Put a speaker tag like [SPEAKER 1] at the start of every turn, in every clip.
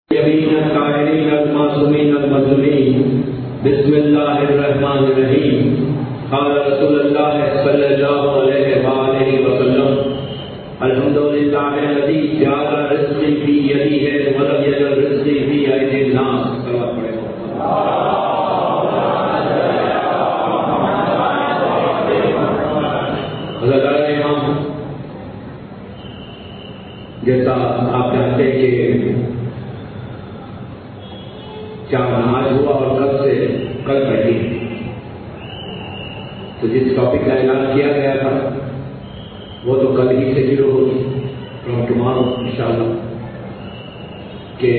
[SPEAKER 1] يمين الطاهرين المعصومين المظلومين بسم الله الرحمن الرحيم قال رسول الله صلى الله عليه وآله وسلم الحمد لله الذي جعل رزقي في يده ولم يجعل رزقي في أيدي الناس. حضرت امام جیسا آپ جانتے ہیں کہ چار نماز ہوا اور کل سے کل پڑھی، تو جس ٹاپک کا اعلان کیا گیا تھا وہ تو کل ہی سے شروع ہوگی فرام ٹمارو انشاءاللہ، کہ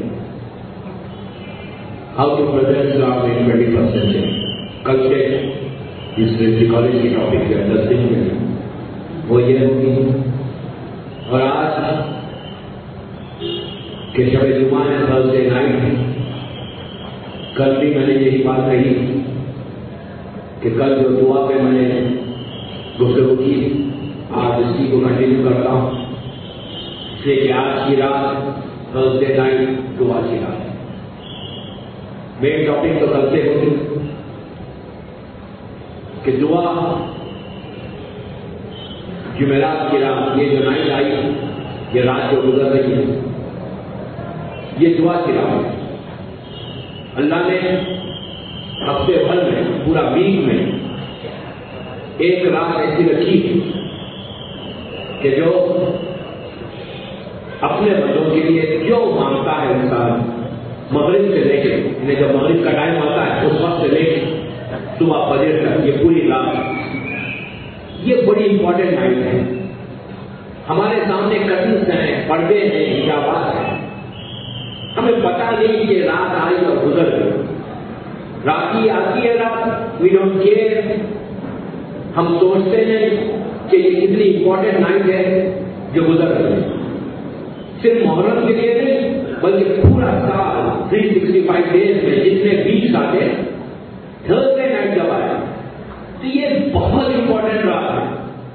[SPEAKER 1] how to present Islam in 21st century. کل سے اس کالج کی ٹاپک ہے 10 دن میں وہ یہ ہوگی. اور آج کہ شب جمعہ ہے تھرسڈے نائٹ، کل بھی میں نے یہی بات کہی کہ کل جو دعا پہ میں نے گفتگو کی آج اسی کو کنٹینیو کرتا ہوں، اس لیے کہ آج کی رات تھرسڈے نائٹ دعا کی رات ہے. مین ٹاپک تو کل سے ہوگی کہ دعا جمعرات کی رات، یہ جو نائٹ آئی، یہ رات جو گزر رہی ہے، یہ دعا کی رات ہے. اللہ نے ہفتے بھر میں پورا ویک میں ایک رات ایسی رکھی کہ جو اپنے بندوں کے لیے جو مانگتا ہے انسان مغرب سے لے کے، یعنی جب مغرب کا ٹائم آتا ہے اس وقت سے لے کے صبح فجر تک یہ پوری رات، یہ بڑی امپورٹنٹ نائٹ ہے. ہمارے سامنے کرٹنس ہیں، پردے ہیں، حجابات ہیں، ہمیں پتا نہیں کہ رات آئی اور گزر گئی. رات ہی آتی ہے رات، وی ڈونٹ کیئر. ہم سوچتے ہیں کہ یہ کتنی امپورٹنٹ نائٹ ہے جو گزر گئی. صرف محرم کے لیے نہیں بلکہ پورا سال 365 ڈیز میں جتنے 20 آتے ہیں، تھرسڈے نائٹ جب آئے تو یہ بہت امپورٹنٹ رات ہے.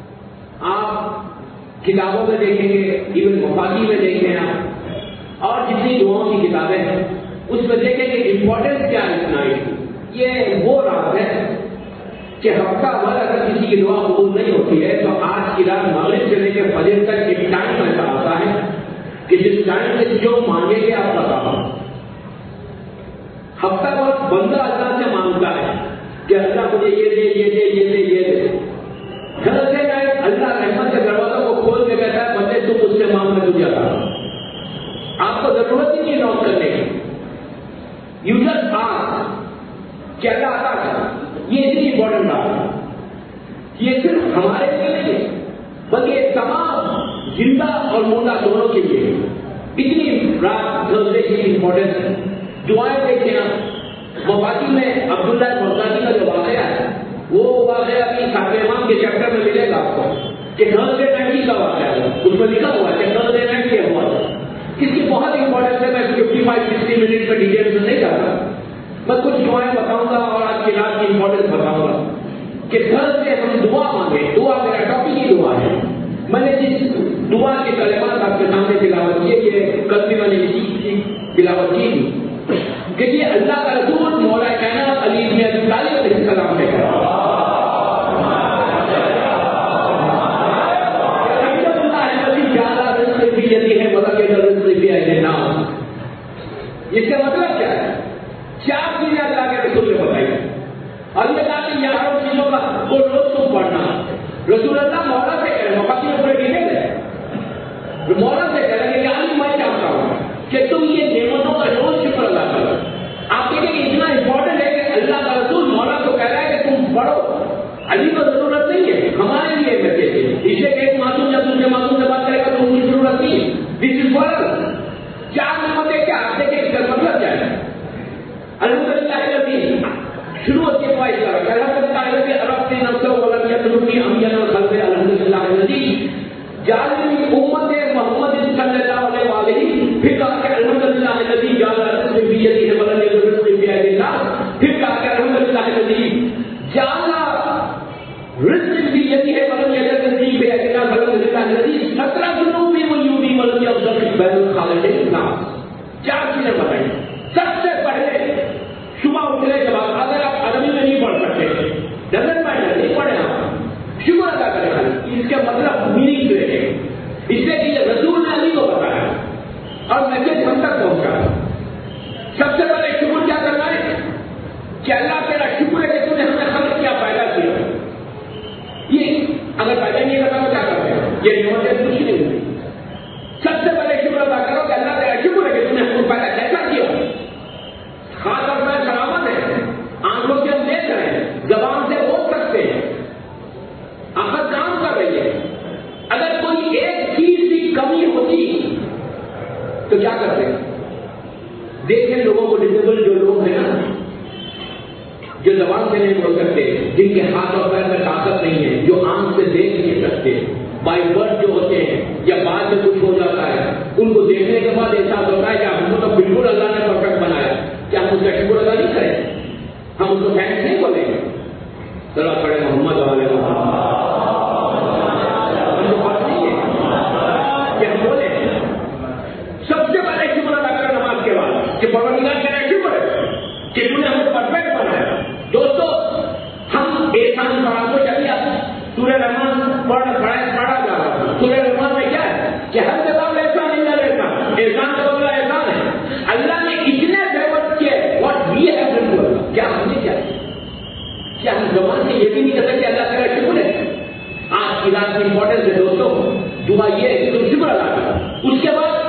[SPEAKER 1] آپ کتابوں میں دیکھیں گے، ایون مفاقی میں دیکھیں آپ، اور جتنی دعاؤں کی کتابیں ہیں اس میں دیکھیں کہ امپورٹنس کیا ہے اس نائٹ. یہ وہ رات ہے کہ ہفتہ بھر اگر کسی کی دعا قبول نہیں ہوتی ہے تو آج کی رات مغرب سے لے کے فجر تک ایک ٹائم ایسا آتا ہے کہ جس ٹائم سے جو مانگیں گے آپ بتاؤ. ہفتہ بھر بندہ اللہ سے مانگتا ہے کہ اللہ مجھے یہ دے، یہ دے، یہ دے، یہ دے. تھرسڈے نائٹ اللہ رحمت کے دروازوں کو کھول کے کہتا ہے بندے تم مجھ سے مانگ میں تجھے عطا. آپ کو ضرورت ہی نہیں نوٹ کرنے کی، یو جسٹ آسک کہ اللہ عطا کر. یہ اتنی امپورٹنٹ بات ہے. یہ صرف ہمارے لیے نہیں بلکہ تمام زندہ اور مردہ دونوں کے لیے اتنی رات تھرسڈے کی امپورٹنس ہے. دعائیں دیکھیں آپ، مفاقی میں عبداللہ مرزانی کا جو واقعہ ہے وہ واقعہ ابھی صاحب امام کے چیپٹر میں ملے گا آپ کو کہ تھرسڈے نائٹ کا واقعہ ہے. اس میں لکھا ہوا ہے کہ تھرسڈے نائٹ کیا ہوا تھا. اس کی بہت امپورٹنس ہے. میں 55-60 منٹ میں ڈیٹیل میں نہیں جاتا، میں کچھ دعائیں بتاؤں گا اور آج کی رات کی امپورٹنس بتاؤں گا کہ تھرسڈے ہم دعا مانگے. دعا میرا ٹاپک ہی دعا ہے. میں نے جس دعا کے کلمات آپ کے سامنے تلاوت کیے کہ کل بھی میں نے اسی کی تلاوت کی تھی کہ یہ اللہ کا رسول مولا کائنات علی بن ابی طالب علیہ السلام نے کہا. اس کا مطلب کیا ہے؟ 4 چیزیں اللہ کے رسول نے بتائی اور یہ کہا کہ یہ ہر چیزوں کا وہ روز تم پڑھنا. رسول اللہ مولا سے کہہ رہے ہیں، مفاقی میں پورے ڈیٹیل ہے، مولا سے کہہ رہے ہیں کہ علی میں چاہتا ہوں کہ تم یہ نعمتوں کا روز شکر ادا کرو. آپ دیکھیں کہ اتنا امپورٹنٹ ہے کہ اللہ کا رسول مولا کو کہہ رہا ہے کہ تم پڑھو. علی کو ضرورت نہیں ہے، ہمارے لیے بچے تھے. اسے کہ ایک معصوم جب دوسرے معصوم سے بات کرے گا تو ان کی ضرورت نہیں ہے. دس از فرض. 4 نعمتیں کیا؟ آپ دیکھیں اس کا مطلب کیا ہے. الحمدللہ شروع ہوتی ہے الحمدللہ ربی نفسہ ولم یترکنی عمیا الخلق الحمدللہ الذی جعلنی امت محمد صلی اللہ علیہ وآلہ. پھر کہا کہ الحمدللہ الذی جعل رزقی بیدہ ولم یجعل رزقی بیدی الناس. پھر کہا کہ الحمدللہ الذی جعل رزقی بیدہ ولم یجعل رزقی بیدی الناس. الحمدللہ الذی 17 ذنوب من یوبی ولم یغفر بین الخالقین الناس. 4 چیزیں بتائیں. سب سے پہلے صبح اٹھنے کے بعد اگر آپ عربی میں نہیں پڑھ سکتے ڈزنٹ میٹر نہیں پڑھے آپ شکر ادا کریں. اس کے مطلب میننگ دیکھیں اس لیے کہ یہ رسول نے علی کو بتایا اور میسج ہم تک پہنچا. سب سے پہلے شکر کیا کرنا ہے کہ اللہ تیرا شکر ہے کہ تو نے ہمیں خلق کیا پیدا کیا. یہ اگر پیدا نہیں کرتا تو کیا کرتے ہیں یہ نعمتیں کچھ نہیں ہوئی. سب سے پہلے شکر ادا کرو کہ اللہ تیرا شکر ہے کہ تو نے ہم کو پیدا کیسا کیا. ہاتھ اپنا سلامت ہے, آنکھوں سے ہم دیکھ رہے ہیں, زبان سے بول سکتے ہیں, عقل کام کر رہی ہے. اگر کوئی ایک چیز کی کمی ہوتی تو کیا کرتے ہیں؟ دیکھیں لوگوں کو, ڈسیبل جو لوگ ہیں نا جو زبان سے نہیں بول سکتے, جن کے ہاتھ اور پیر میں طاقت نہیں ہے, جو آنکھ سے دیکھ نہیں سکتے, بائی ورڈ جو ہوتے ہیں یا بعد میں کچھ ہو جاتا ہے, ان کو دیکھنے کے بعد احساس ہوتا ہے کہ ہم کو تو بالکل اللہ نے پرفیکٹ بنایا, کیا ہم اس کا شکر ادا نہیں کریں؟ ہم اس کو تھینکس نہیں بولیں گے؟ ذرا پڑھے محمد والے ہم کو بات نہیں ہے کہ ہم بولے. سب سے پہلے شکر ادا کریں نماز کے بعد کہ پروردگار تیرا شکر ہے کہ تو نے ہمیں پرفیکٹ بنایا. دوستو ہم احسان پڑھا تو چلیے سورہ رحمان پڑھا جا رہا تھا. سورہ رحمان میں کیا ہے کہ ہر جواب احسان نہیں نہ رہتا, احسان کا بدلہ احسان ہے. اللہ نے اتنے فیور کیے what we have done to Allah. کیا ہم نے کیا ہم زبان سے یہ بھی نہیں کر سکتے اللہ تیرا شکر ہے؟ آج کی رات کی امپورٹنس ہے دوستوں. دعا یہ ہے کہ تم شکر ادا کرو. اس کے بعد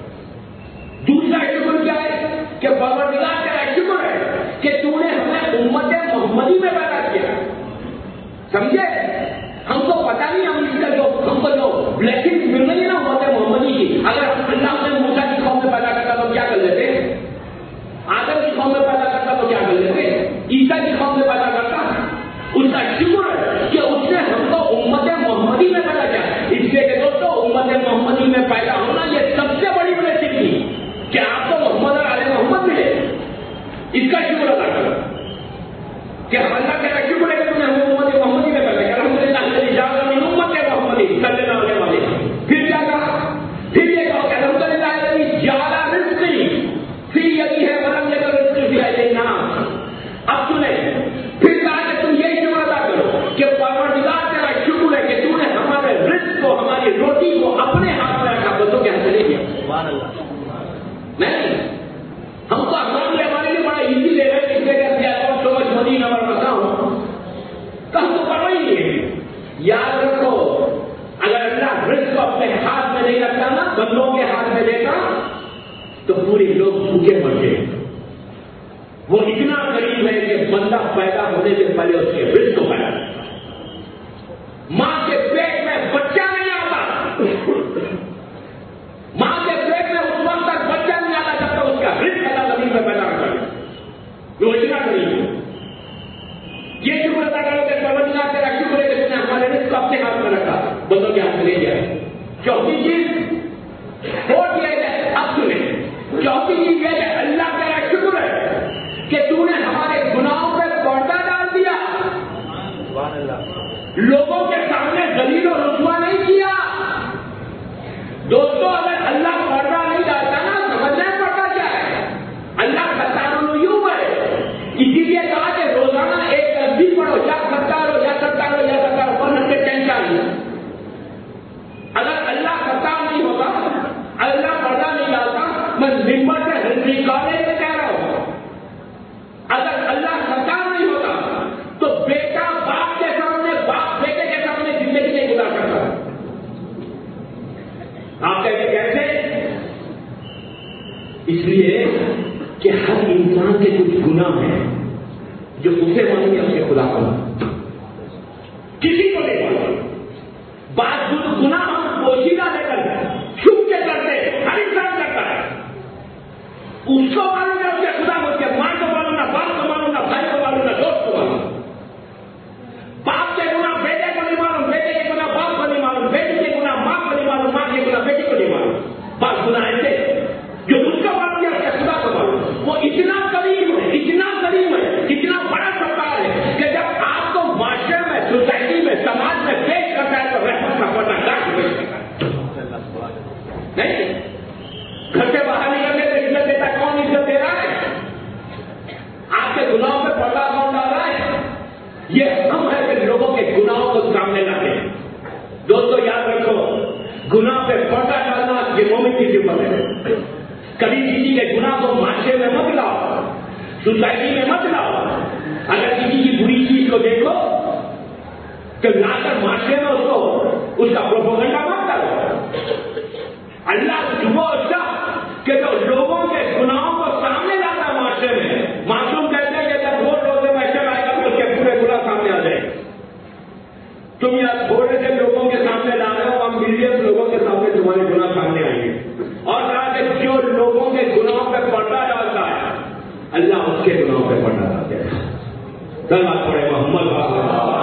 [SPEAKER 1] دوسرا شکر کیا ہے کہ پروردگار تیرا شکر ہے کہ تو نے ہمیں امت محمدی میں پیدا کیا. سمجھے؟ ہم کو پتا نہیں ہم اس کا ہم کو جو بلیسنگ مل رہی ہے نا امت محمدی کی, اگر اللہ نے موسیٰ کی قوم میں پیدا کرتا تو کیا کر لیتے, آدم کی قوم میں پیدا کرتا تو کیا کر لیتے, عیسیٰ کی قوم میں پیدا کرتا. اس کا شکر ہے کہ اس نے ہم کو امت محمدی میں پیدا کیا. اس لیے کہ دوستوں امت محمدی میں پیدا ہونا یہ سب سے بڑی بلیسنگ تھی کہ آپ کو محمد اور آل محمد ملے. اس کا شکر ادا کرو کہ اللہ کا شکر ہے کہ تم نے ہمیں امت محمدی میں پیدا کیا. الحمدللہ الذی جعل من امت محمدی صلی اللہ علیہ وسلم. پھر کیا کہا, پھر یہ کہا کہ الحمدللہ الذی جعل رزقی فی یدی ہے ولم یجعل رزقی فی ایدی الناس. اب سنیں, پھر کہا کہ تم یہی شکر ادا کرو کہ پروردگار تیرا شکر ہے کہ تو نے ہمارے رزق کو, ہماری روٹی کو اپنے ہاتھ میں رکھا. بندوں کے ہاتھ میں نہیں کیا. سبحان اللہ. نہیں, ہم کو ہمارے لیے بڑا ایزی لے رہے ہیں تو مدینہ میں بتاؤں تو ہم کو پڑھا ہی نہیں ہے. یاد رکھو اگر اللہ رزق کو اپنے ہاتھ میں نہیں رکھتا نا, بندوں کے ہاتھ میں دیتا تو پورے لوگ بھوکے مرتے. وہ اتنا غریب ہے کہ بندہ پیدا ہونے سے پہلے اس کے رزق کو پیدا کرتا. ماں کے پیٹ میں بچہ نہیں آتا, ماں کے پیٹ میں اس وقت تک بچہ نہیں آتا جب تک اس کا رزق اللہ زمین میں پیدا کرتا. وہ اتنا غریب ہے. یہ شکر ادا کرو کہ پروردگار تیرا شکر ہے کہ تم نے ہمارے رزق کو اپنے ہاتھ میں رکھا, بندوں کے ہاتھ میں لے گیا. چوتھی چیز ہو گیا ہے, اب سنیں, چوتھی چیز یہ ہے اللہ تیرا شکر ہے کہ تو نے ہمارے گناہوں پہ پردہ ڈال دیا, لوگوں کے سامنے ذلیل و رسوا نہیں کیا. دوستو اگر اللہ پردہ نہیں ڈالتا نا, سمجھنا پڑتا کیا ہے, اللہ ستاروں ہے. اسی لیے کہا کہ روزانہ ایک تصویر پڑھو, یا ستار ہو یا ستار ہو یا ستار ہو, 110 چاہیے. اگر اللہ ستار نہیں ہوتا, اللہ پردہ نہیں ڈالتا, میں نمبر سے ریکارڈنگ میں کہہ رہا ہوں, اگر اللہ ستار نہیں ہوتا تو بیٹا باپ کے سامنے, باپ بیٹے کے سامنے زندگی نہیں گزار سکتا. آپ کہتے کیسے؟ اس لیے کہ ہر انسان کے کچھ گناہ ہیں جو اسے مانیں گے اپنے خدا کو, کسی کو نہیں مانیں. بات گناہ ہم پوشیدہ لے کر چھپ کے کرتے, ہر انسان کرتا ہے. اس کو معلوم ہے اس کے خدا کو, اس کے ماں کو معلوم, نہ باپ کو معلوم, نہ بھائی کو معلوم, نہ دوست کو معلوم. باپ کے گناہ بیٹے کو نہیں معلوم, بیٹے کے گناہ باپ کو نہیں معلوم, بیٹی کے گناہ ماں کو نہیں معلوم, ماں کے گناہ بیٹی کو نہیں معلوم. بات گناہ ایسے جو اس کو معلوم کیا اس کے خدا کو معلوم. وہ اتنا قریب ہے, اتنا قریب ہے, اتنا بڑا ستار ہے کہ جب آپ کو معاشرے میں, سوسائٹی میں, سماج میں پیش کرتا ہے تو رحمت کا پردہ ڈاک پیش کرتا ہے. نہیں, گھر سے باہر نکلنے سے पर्दा कौन डाल रहा है? ये हम है कि लोगों के गुनाहों को सामने लाते हैं। दोस्तों याद रखो, गुनाह पे पर्दा डालना ये मोमिन की जिम्मा है। कभी किसी के गुनाह को माशरे में मत लाओ, सोसाइटी में मत लाओ। अगर किसी की बुरी चीज को देखो तो लाकर माशरे में उसको उसका प्रोपोगंडा मत करो। अल्लाह वो कि जो लोगों के गुनाहों को सामने लाता है माशरे में, मासूम कहते हैं कि जब वो रोजे मैशर आएगा तो उसके पूरे गुनाह सामने आ जाए। तुम यहाँ थोड़े से लोगों के सामने ला रहे हो, हम मिलियन लोगों के सामने तुम्हारे गुनाह सामने आएंगे। और कहा कि जो लोगों के गुनाहों पे पर्दा डालता है अल्लाह उसके गुनाहों पे पर्दा डालते हैं। धन्यवाद पड़े मोहम्मद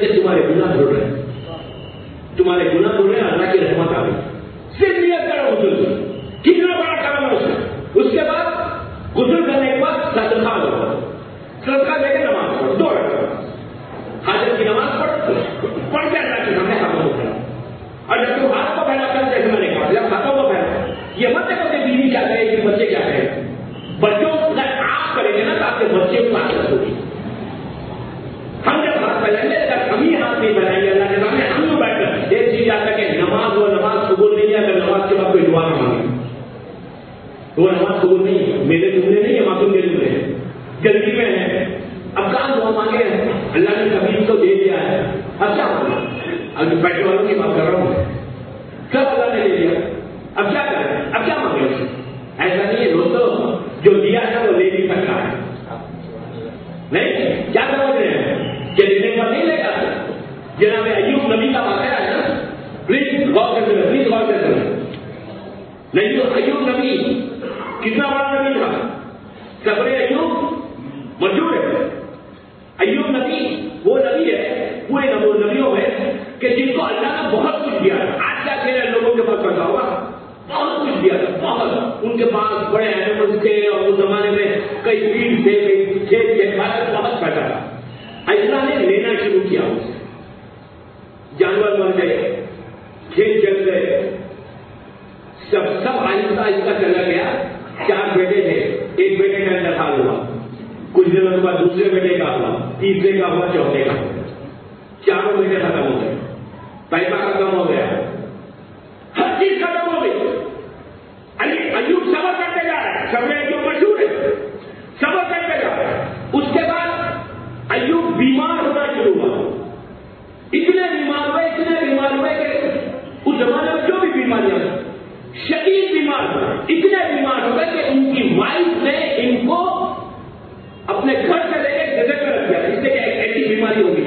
[SPEAKER 1] کہ تمہارے گناہ دھل رہے ہیں، تمہارے گناہ دھل رہے ہیں، اللہ کی رحمت آ گئی. صرف نیت کرو غسل، کتنا بڑا کام ہے اس کے بعد غسل کرنے کے بعد صدقہ دو، صدقہ دے کے نماز پڑھو، 2 رکعت حاجت کی نماز پڑھ کے اللہ کے سامنے ہاتھوں کو پھیلاؤ. اور جب تم ہاتھ کو پھیلا کر جیسے میں نے کہا جب ہاتھوں کو پھیلاؤ، یہ مت دیکھو کہ بیوی کیا کہے گی، بچے کیا کہیں گے. بچوں اگر آپ کریں گے نا تو آپ کے بچے کو عادت ہوگی. ہم جب ہاتھ پھیلائیں گے اگر ہم ہی ہاتھ نہیں پھیلائیں گے اللہ کے سامنے، ہم لوگ بیٹھ کر ایک چیز آتا کہ نماز ہو، نماز قبول نہیں ہے اگر نماز کے بعد کوئی دعا نہ مانگے تو وہ نماز قبول نہیں ہے. میرے جملے نہیں ہے، معصوم کے جملے ہیں، جلدی میں ہے. اب کہاں دعا مانگے ہیں، اللہ نے کبھی تو دے دیا ہے، اب کیا مانگا؟ اب بیٹھنے والوں کی بات کر رہا ہوں، سب اللہ نے دے دیا، اب کیا کریں، اب کیا مانگے اس سے؟ ایسا نہیں ہے دوستو، جو دیا ہے وہ لے نہیں سکتا ہے. نہیں، کیا سمجھ رہے ہیں کہ دینے پر نہیں لے گا. جناب ایوب نبی کا واقعہ ہے نا، پلیز غور کرتے ہوئے، پلیز غور کرتے ہوئے. نہیں تو ایوب نبی کتنا بڑا نبی تھا، صبر ایوب مشہور ہے. ایوب نبی وہ نبی ہے پورے نبیوں میں کہ جن کو اللہ نے بہت کچھ دیا. آج کیا کہہ رہے لوگوں کے پاس پڑتا ہوگا، بہت کچھ دیا تھا، بہت. ان کے پاس بڑے اینیملز تھے اور اس زمانے میں کئی فیلڈ تھے، کئی کھیت تھے، بہت پیسہ تھا. اللہ نے لینا شروع کیا ان سے. جانور مر گئے، کھیت جل گئے، سب آہستہ آہستہ چلا گیا. 4 بیٹے تھے، ایک بیٹے کا انتقال ہوا، کچھ دنوں کے بعد دوسرے بیٹے کا ہوا، تیسرے کا ہوا، چوتھے کا ہوا. 4 بیٹے ختم ہو گئے، پیسہ ختم ہو گیا، ہر چیز ختم ہو گئی. ایوب صبر کرتے جا رہا ہے، صبر ایوب مشہور ہے، صبر کرتے جا رہا ہے. اس کے بعد ایوب بیمار ہونا شروع ہوا. اتنے بیمار ہوئے کہ اس زمانے میں جو بھی بیماریاں شدید بیمار ہوئے، اتنے بیمار ہو گئے کہ ان کی وائف نے ان کو اپنے گھر سے لے کے جگہ پر رکھ دیا، اس سے کہ ایسی بیماری ہوگی.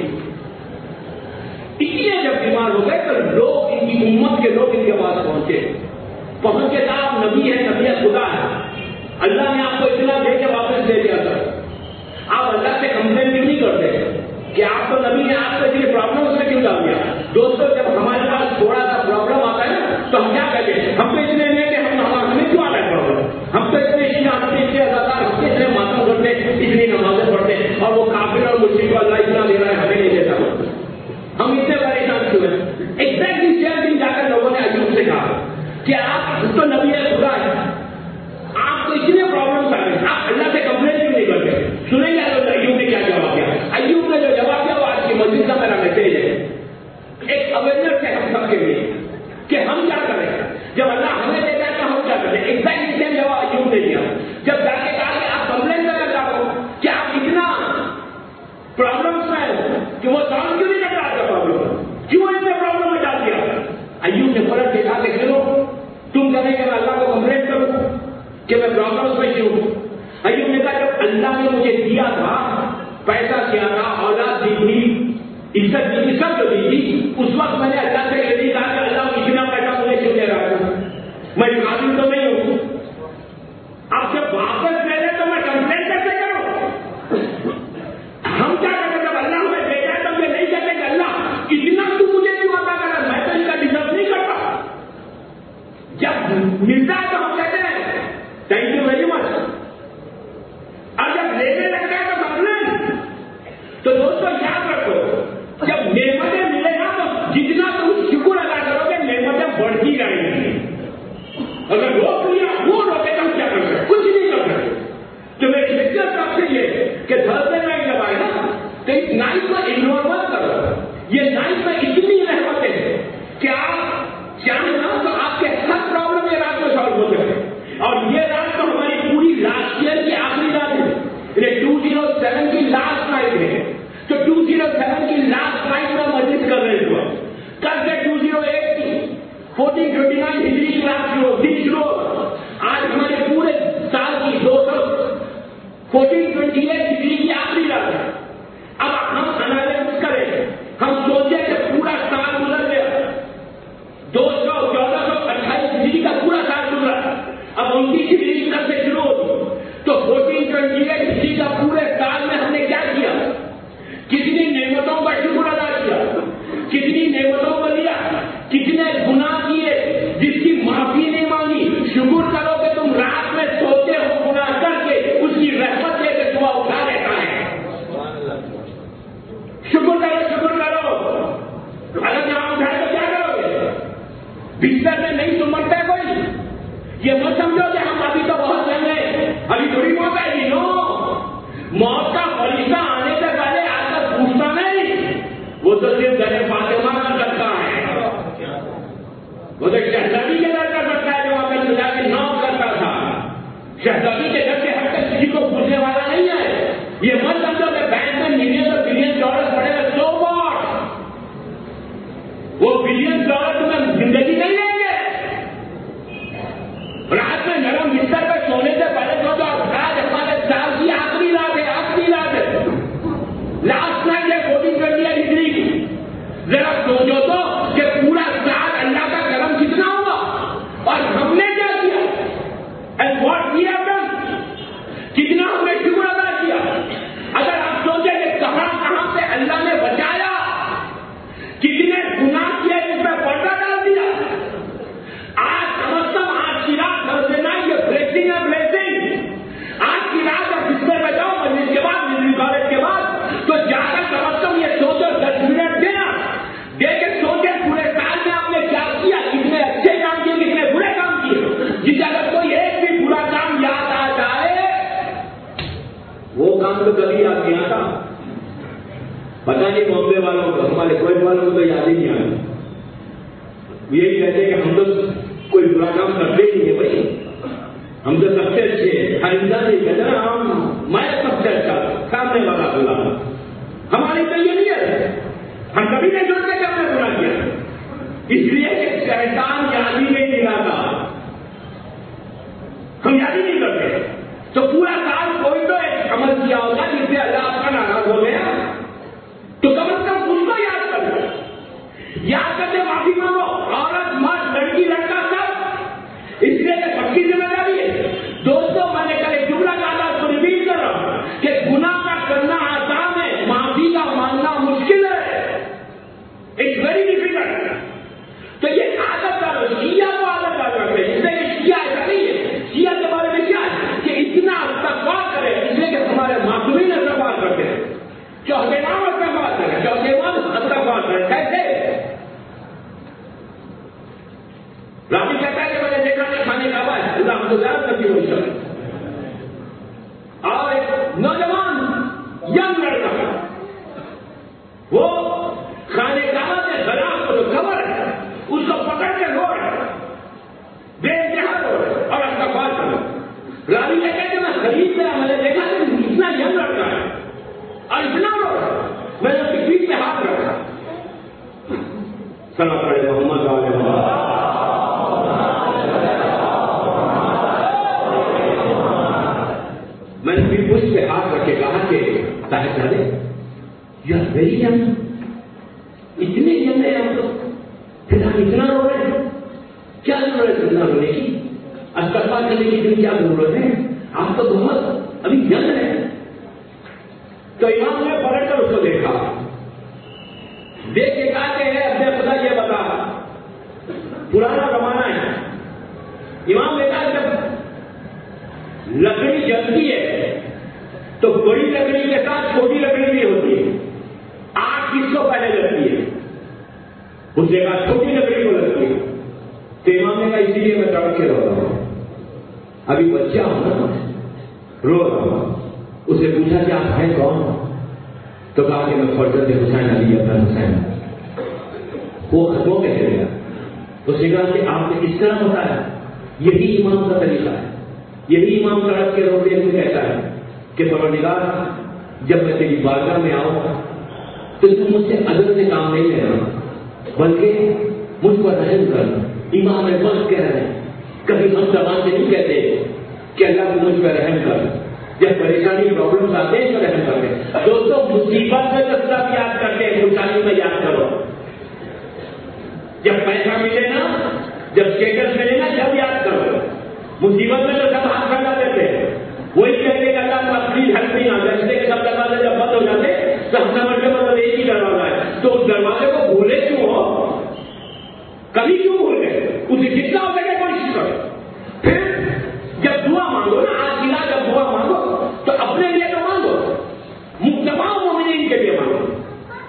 [SPEAKER 1] اتنے جب بیمار ہو گئے تو لوگ، ان کی امت کے لوگ ان کے پاس پہنچ کے کہا آپ نبی ہے، نبی خدا ہے، اللہ نے آپ کو اتنا دے کے واپس دے دیا سر، آپ اللہ سے کمپلین کیوں نہیں کرتے کہ آپ تو نبی ہیں، آپ کو اتنی پرابلم اس میں کیوں ڈال دیا. دوستوں جب ہمارے پاس تھوڑا سا پرابلم آتا ہے نا تو ہم کیا کہتے ہیں، ہم تو اتنے نہیں کہ ہمیں کیوں آتا ہے پرابلم، ہم تو اتنے اتنے ازادار، ہم تو اتنے ماتم کرتے، اتنی نمازیں پڑھتے، اور وہ کافر اور مشرک کو اللہ اتنا دے رہا ہے ہمیں نہیں دیتا. ہم اتنے پریشان کیوں ہیں؟ ایگزیکٹلی سیم دن جا کر لوگوں نے ایوب سے کہا کہ آپ تو نبی خدا ہے، آپ کو اتنے پرابلم آ رہے ہیں، آپ اللہ سے کمپلین کیوں نہیں کرتے؟ سنیں گے ایوب نے کیا جواب دیا. ایوب نے جو جواب دیا وہ آج کی مسجد کا میرا میسیج ہے، ایک اویئرنیس ہے ہم سب کے لیے کہ ہم کیا کریں جب اللہ ہمیں دیتا ہے تو ہم کیا کریں. ایگزیکٹلی سیم جواب ایوب نے دیا. جب جا کے کہا کہ آپ کمپلین کر جاؤ کہ آپ اتنا پرابلمس میں کہ وہ سالو کیوں نہیں کرتا آپ کا پرابلم، کیوں اتنے پرابلم میں ڈال دیا. ایوب نے فوراً دیکھا کہ چلو تم کہنے کہ میں اللہ کو کمپلین کروں کہ میں پرابلمس میں کیوں. ایوب نے کہا جب اللہ نے مجھے دیا تھا، پیسہ کیا تھا، اولاد دی تھی، عزت دی تھی، سب جو دی تھی، اس وقت میں نے اللہ سے یہ نہیں کہا کہ اللہ اتنا پیسہ مجھے کیوں دے رہا تھا، میں قابل تو نہیں ہوں. اب جب واپس دے دے تو میں کمپلین کیسے کروں؟ ہم کیا کرتے جب اللہ ہمیں دیتا ہے تو یہ نہیں کہتے کہ اللہ اتنا تو مجھے کیوں عطا کر رہا ہے، میں تو اس کا ڈیزرو نہیں کرتا. جب ملتا ہے تو ہم کہتے ہیں تھینک یو ویری مچ، اور جب لینے لگتا ہے تو کمپلین. تو دوستوں یاد رکھو جب نعمتیں ملے گا تو جتنا تم شکر ادا کرو گے نعمتیں بڑھتی جائیں گی. اگر روک لیا وہ روکے تو ہم کیا کر سکتے، کچھ نہیں کر سکتے. تو میری ریکویسٹ آپ سے یہ کہ تھرسڈے نائٹ جب آئے نا تو اس نائٹ کو اگنور مت کرو. یہ نائٹ میں اتنی رحمتیں ہیں کہ آپ چاہیں نا تو آپ کے ہر پرابلم یہ رات کو سالو ہو سکے. اور یہ رات تو ہماری پوری لاسٹ ایئر کی آخری رات ہے، 2007 کی لاسٹ نائٹ ہے. تو 2007 کی لاسٹ نائٹ میں مجلس کر رہے تھے، کل سے 2008 کی 1429 ہجری کی رات شروع، آج ہمارے پورے سال کی 1428 ہجری کی آخری رات ہے. اب ہم انالیسس کریں، ہم سوچیں کہ پورا سال گزر گیا، شکر کرو شکر کرو. غلط نام اٹھائے تو کیا کرو گے؟ بستر میں نہیں سمجھتا کوئی. یہ مت سمجھو کہ ہم ابھی تو بہت جنگ ہے, ابھی تھوڑی موت آئے گی. نو, موت کا فرشتہ آنے سے پہلے آ کر پوچھتا نہیں, وہ تو صرف گھر فاطمہ کر سکتا ہے, وہ تو شہزادی کے در کر سکتا ہے جو وہاں پہ جا کے نوک کرتا تھا. شہزادی کے در سے ہٹ کر کسی کو پوچھنے والا نہیں ہے. یہ مت سمجھو کہ بینک میں ملین اور بلین ڈالر پڑے گا, سو واٹ, وہ بلین ڈالر تمہیں زندگی نہیں دیں گے. رات میں نرم بستر پہ سونے سے پہلے سو تو رات ہمارے سال کی آخری رات ہے, آخری رات ہے. لاسٹ نائٹ ہے 1420 ڈگری کی. ذرا سوچو تو کہ پورا سال اللہ کا کرم کتنا ہوگا, اور ہم نے کیا کیا, and what we have done, کتنا ہم نے شکر ادا کیا. اگر آپ سوچیں کہ کہاں کہاں سے اللہ نے بچایا, کتنے گناہ کیے جس پہ پردہ ڈال دیا. آج سمجھتا ہوں آج کی رات سمجھے نا یہ بلیسنگ ہے, بلیسنگ. آج کی رات جب بستر میں جاؤ مجلس کے بعد, مجلس کالج کے بعد, تو جا کر سمجھتا ہوں یہ سوچو 10 منٹ دینا, دے کے سوچے پورے سال میں آپ نے کیا کیا, کتنے اچھے کام کیے, کتنے برے کام کیے. جس اگر کوئی ایک بھی برا کام یاد آ جائے, وہ کام تو کبھی یاد نہیں آتا. پتا نہیں بامبے والوں کو, ہمارے کوئٹ والوں کو تو یاد ہی نہیں آتا. یہی کہتے ہیں کہ ہم تو کوئی برا کام کرتے ہی نہیں ہے بھائی, ہم تو سب سے اچھے ہیں. ہر انسان یہ کہتا ہے میں سب سے اچھا, سامنے والا بولا. ہماری تو یہ نہیں ہے, ہم کبھی نہیں سوچتے کہ ہم نے برا کیا, اس لیے کہ شیطان یاد ہی نہیں دلاتا, ہم یاد ہی نہیں کرتے. تو پورا سال کوئی تو ایک عمل کیا ہوگا جس سے اللہ آپ کا ناراض ہو گیا, تو کم از کم اس کو یاد کرو. یاد کرتے معافی مانگو, عورت مرد لڑکی لڑکا سب, اس لیے کہ سب کی ذمہ داری ہے. دوستوں میں نے کل ایک جملہ کہا تھا, اس کو ریپیٹ کر رہا ہوں کہ گناہ کا کرنا آسان ہے, معافی کا مانگنا مشکل ہے. It's very difficult. تو یہ عادت ڈالو, شیعہ کو عادت ڈال رکھتے ہیں. اس لیے کہ شیعہ ایسا نہیں ہے, شیعہ کے بارے میں کیا ہے کہ اتنا استغفار کرے, اس لیے کہ ہمارے معصومین استغفار کرتے ہیں. چوتھے نام استغفار کرے, چوتھے نام استغفار کرے. کیسے؟ راوی کہتا ہے کہ میں نے دیکھا کہ کھانے کا ہے, اللہ ہم کو زیادہ نصیب ہو سکے. اور ایک نوجوان ینگ لڑکا, وہ کھانے کعبہ سے غلام کو جو خبر ہے اس کو پکڑ کے رو رہا ہے, بے انتہا رو رہا ہے, اور استغفار کر رہا ہے. راوی کہتا ہے کہ میں خرید میں میں نے دیکھا کہ اتنا ینگ لڑکا ہے اور اتنا رو رہا ہے, میں نے اس کی پیٹھ پہ ہاتھ رکھا. صلی اللہ علیہ محمد میں نے بھی اس پہ ہاتھ رکھ کے کہا کہ صاحبزادے یو آر ویری ینگ, اتنے ینگ ہیں آپ لوگ, پھر ہم اتنا رو رہے ہیں, کیا ضرورت ہے اتنا رونے کی, استغفار کرنے کی کیا ضرورت ہے, آپ تو بہت ابھی ینگ ہیں. تو امام نے پلٹ کر اس کو دیکھا, دیکھ کے کہا کہ اپنے خدا یہ بتا, پرانا زمانہ ہے. امام نے کہا جب لکڑی جلتی ہے تو بڑی لکڑی کے ساتھ چھوٹی لکڑی بھی ہوتی ہے, آگ کس کو پہلے لگتی ہے, اس نے کہا چھوٹی لکڑی کو لگتی ہے. تو امام نے کہا اسی لیے میں تڑپ کے رو رہا ہوں, ابھی بچہ ہوں نا, رو رہا ہوں. اسے پوچھا کہ آپ ہیں کون, تو کہا کہ میں فرزند حسین علی ابن حسین. وہ ختموں میں چلے گا. اس نے کہا کہ آپ نے اس طرح بتایا, یہی امام کا طریقہ ہے, یہی امام تڑپ کے روتے ہوئے کہتا ہے کہ پروردگار جب میں تیری بارگاہ میں آؤں تو تم مجھ سے عدل سے کام نہیں لینا, بلکہ مجھ پر رحم کر. امام وقت کہہ رہے ہیں, کبھی ہم زبان سے نہیں کہتے کہ اللہ کو مجھ پر رحم کر, جب پریشانی پرابلمس آتے ہیں تو رحم کرتے. دوستوں مصیبت میں تو سب یاد کرتے ہیں, خوشحالی میں یاد کرو. جب پیسہ ملے نا, جب اسٹیٹس ملے نا, جب یاد کرو. مصیبت میں تو سب ہاتھ پھیلا دیتے ہیں, وہی کہتے کہ اللہ کا پلیز ہیلپ نہیں آتا, اس لیے کہ سب دروازے جب بند ہو جاتے تو ہم سمجھ کے مطلب ایک ہی دروازہ ہے, تو اس دروازے کو بھولے کیوں ہو, کبھی کیوں بھول گئے, اسے جتنا ہو سکے کوشش کرو. پھر جب دعا مانگو نا, آج کی رات جب دعا مانگو تو اپنے لیے تو مانگو, تمام مومنین کے لیے مانگو.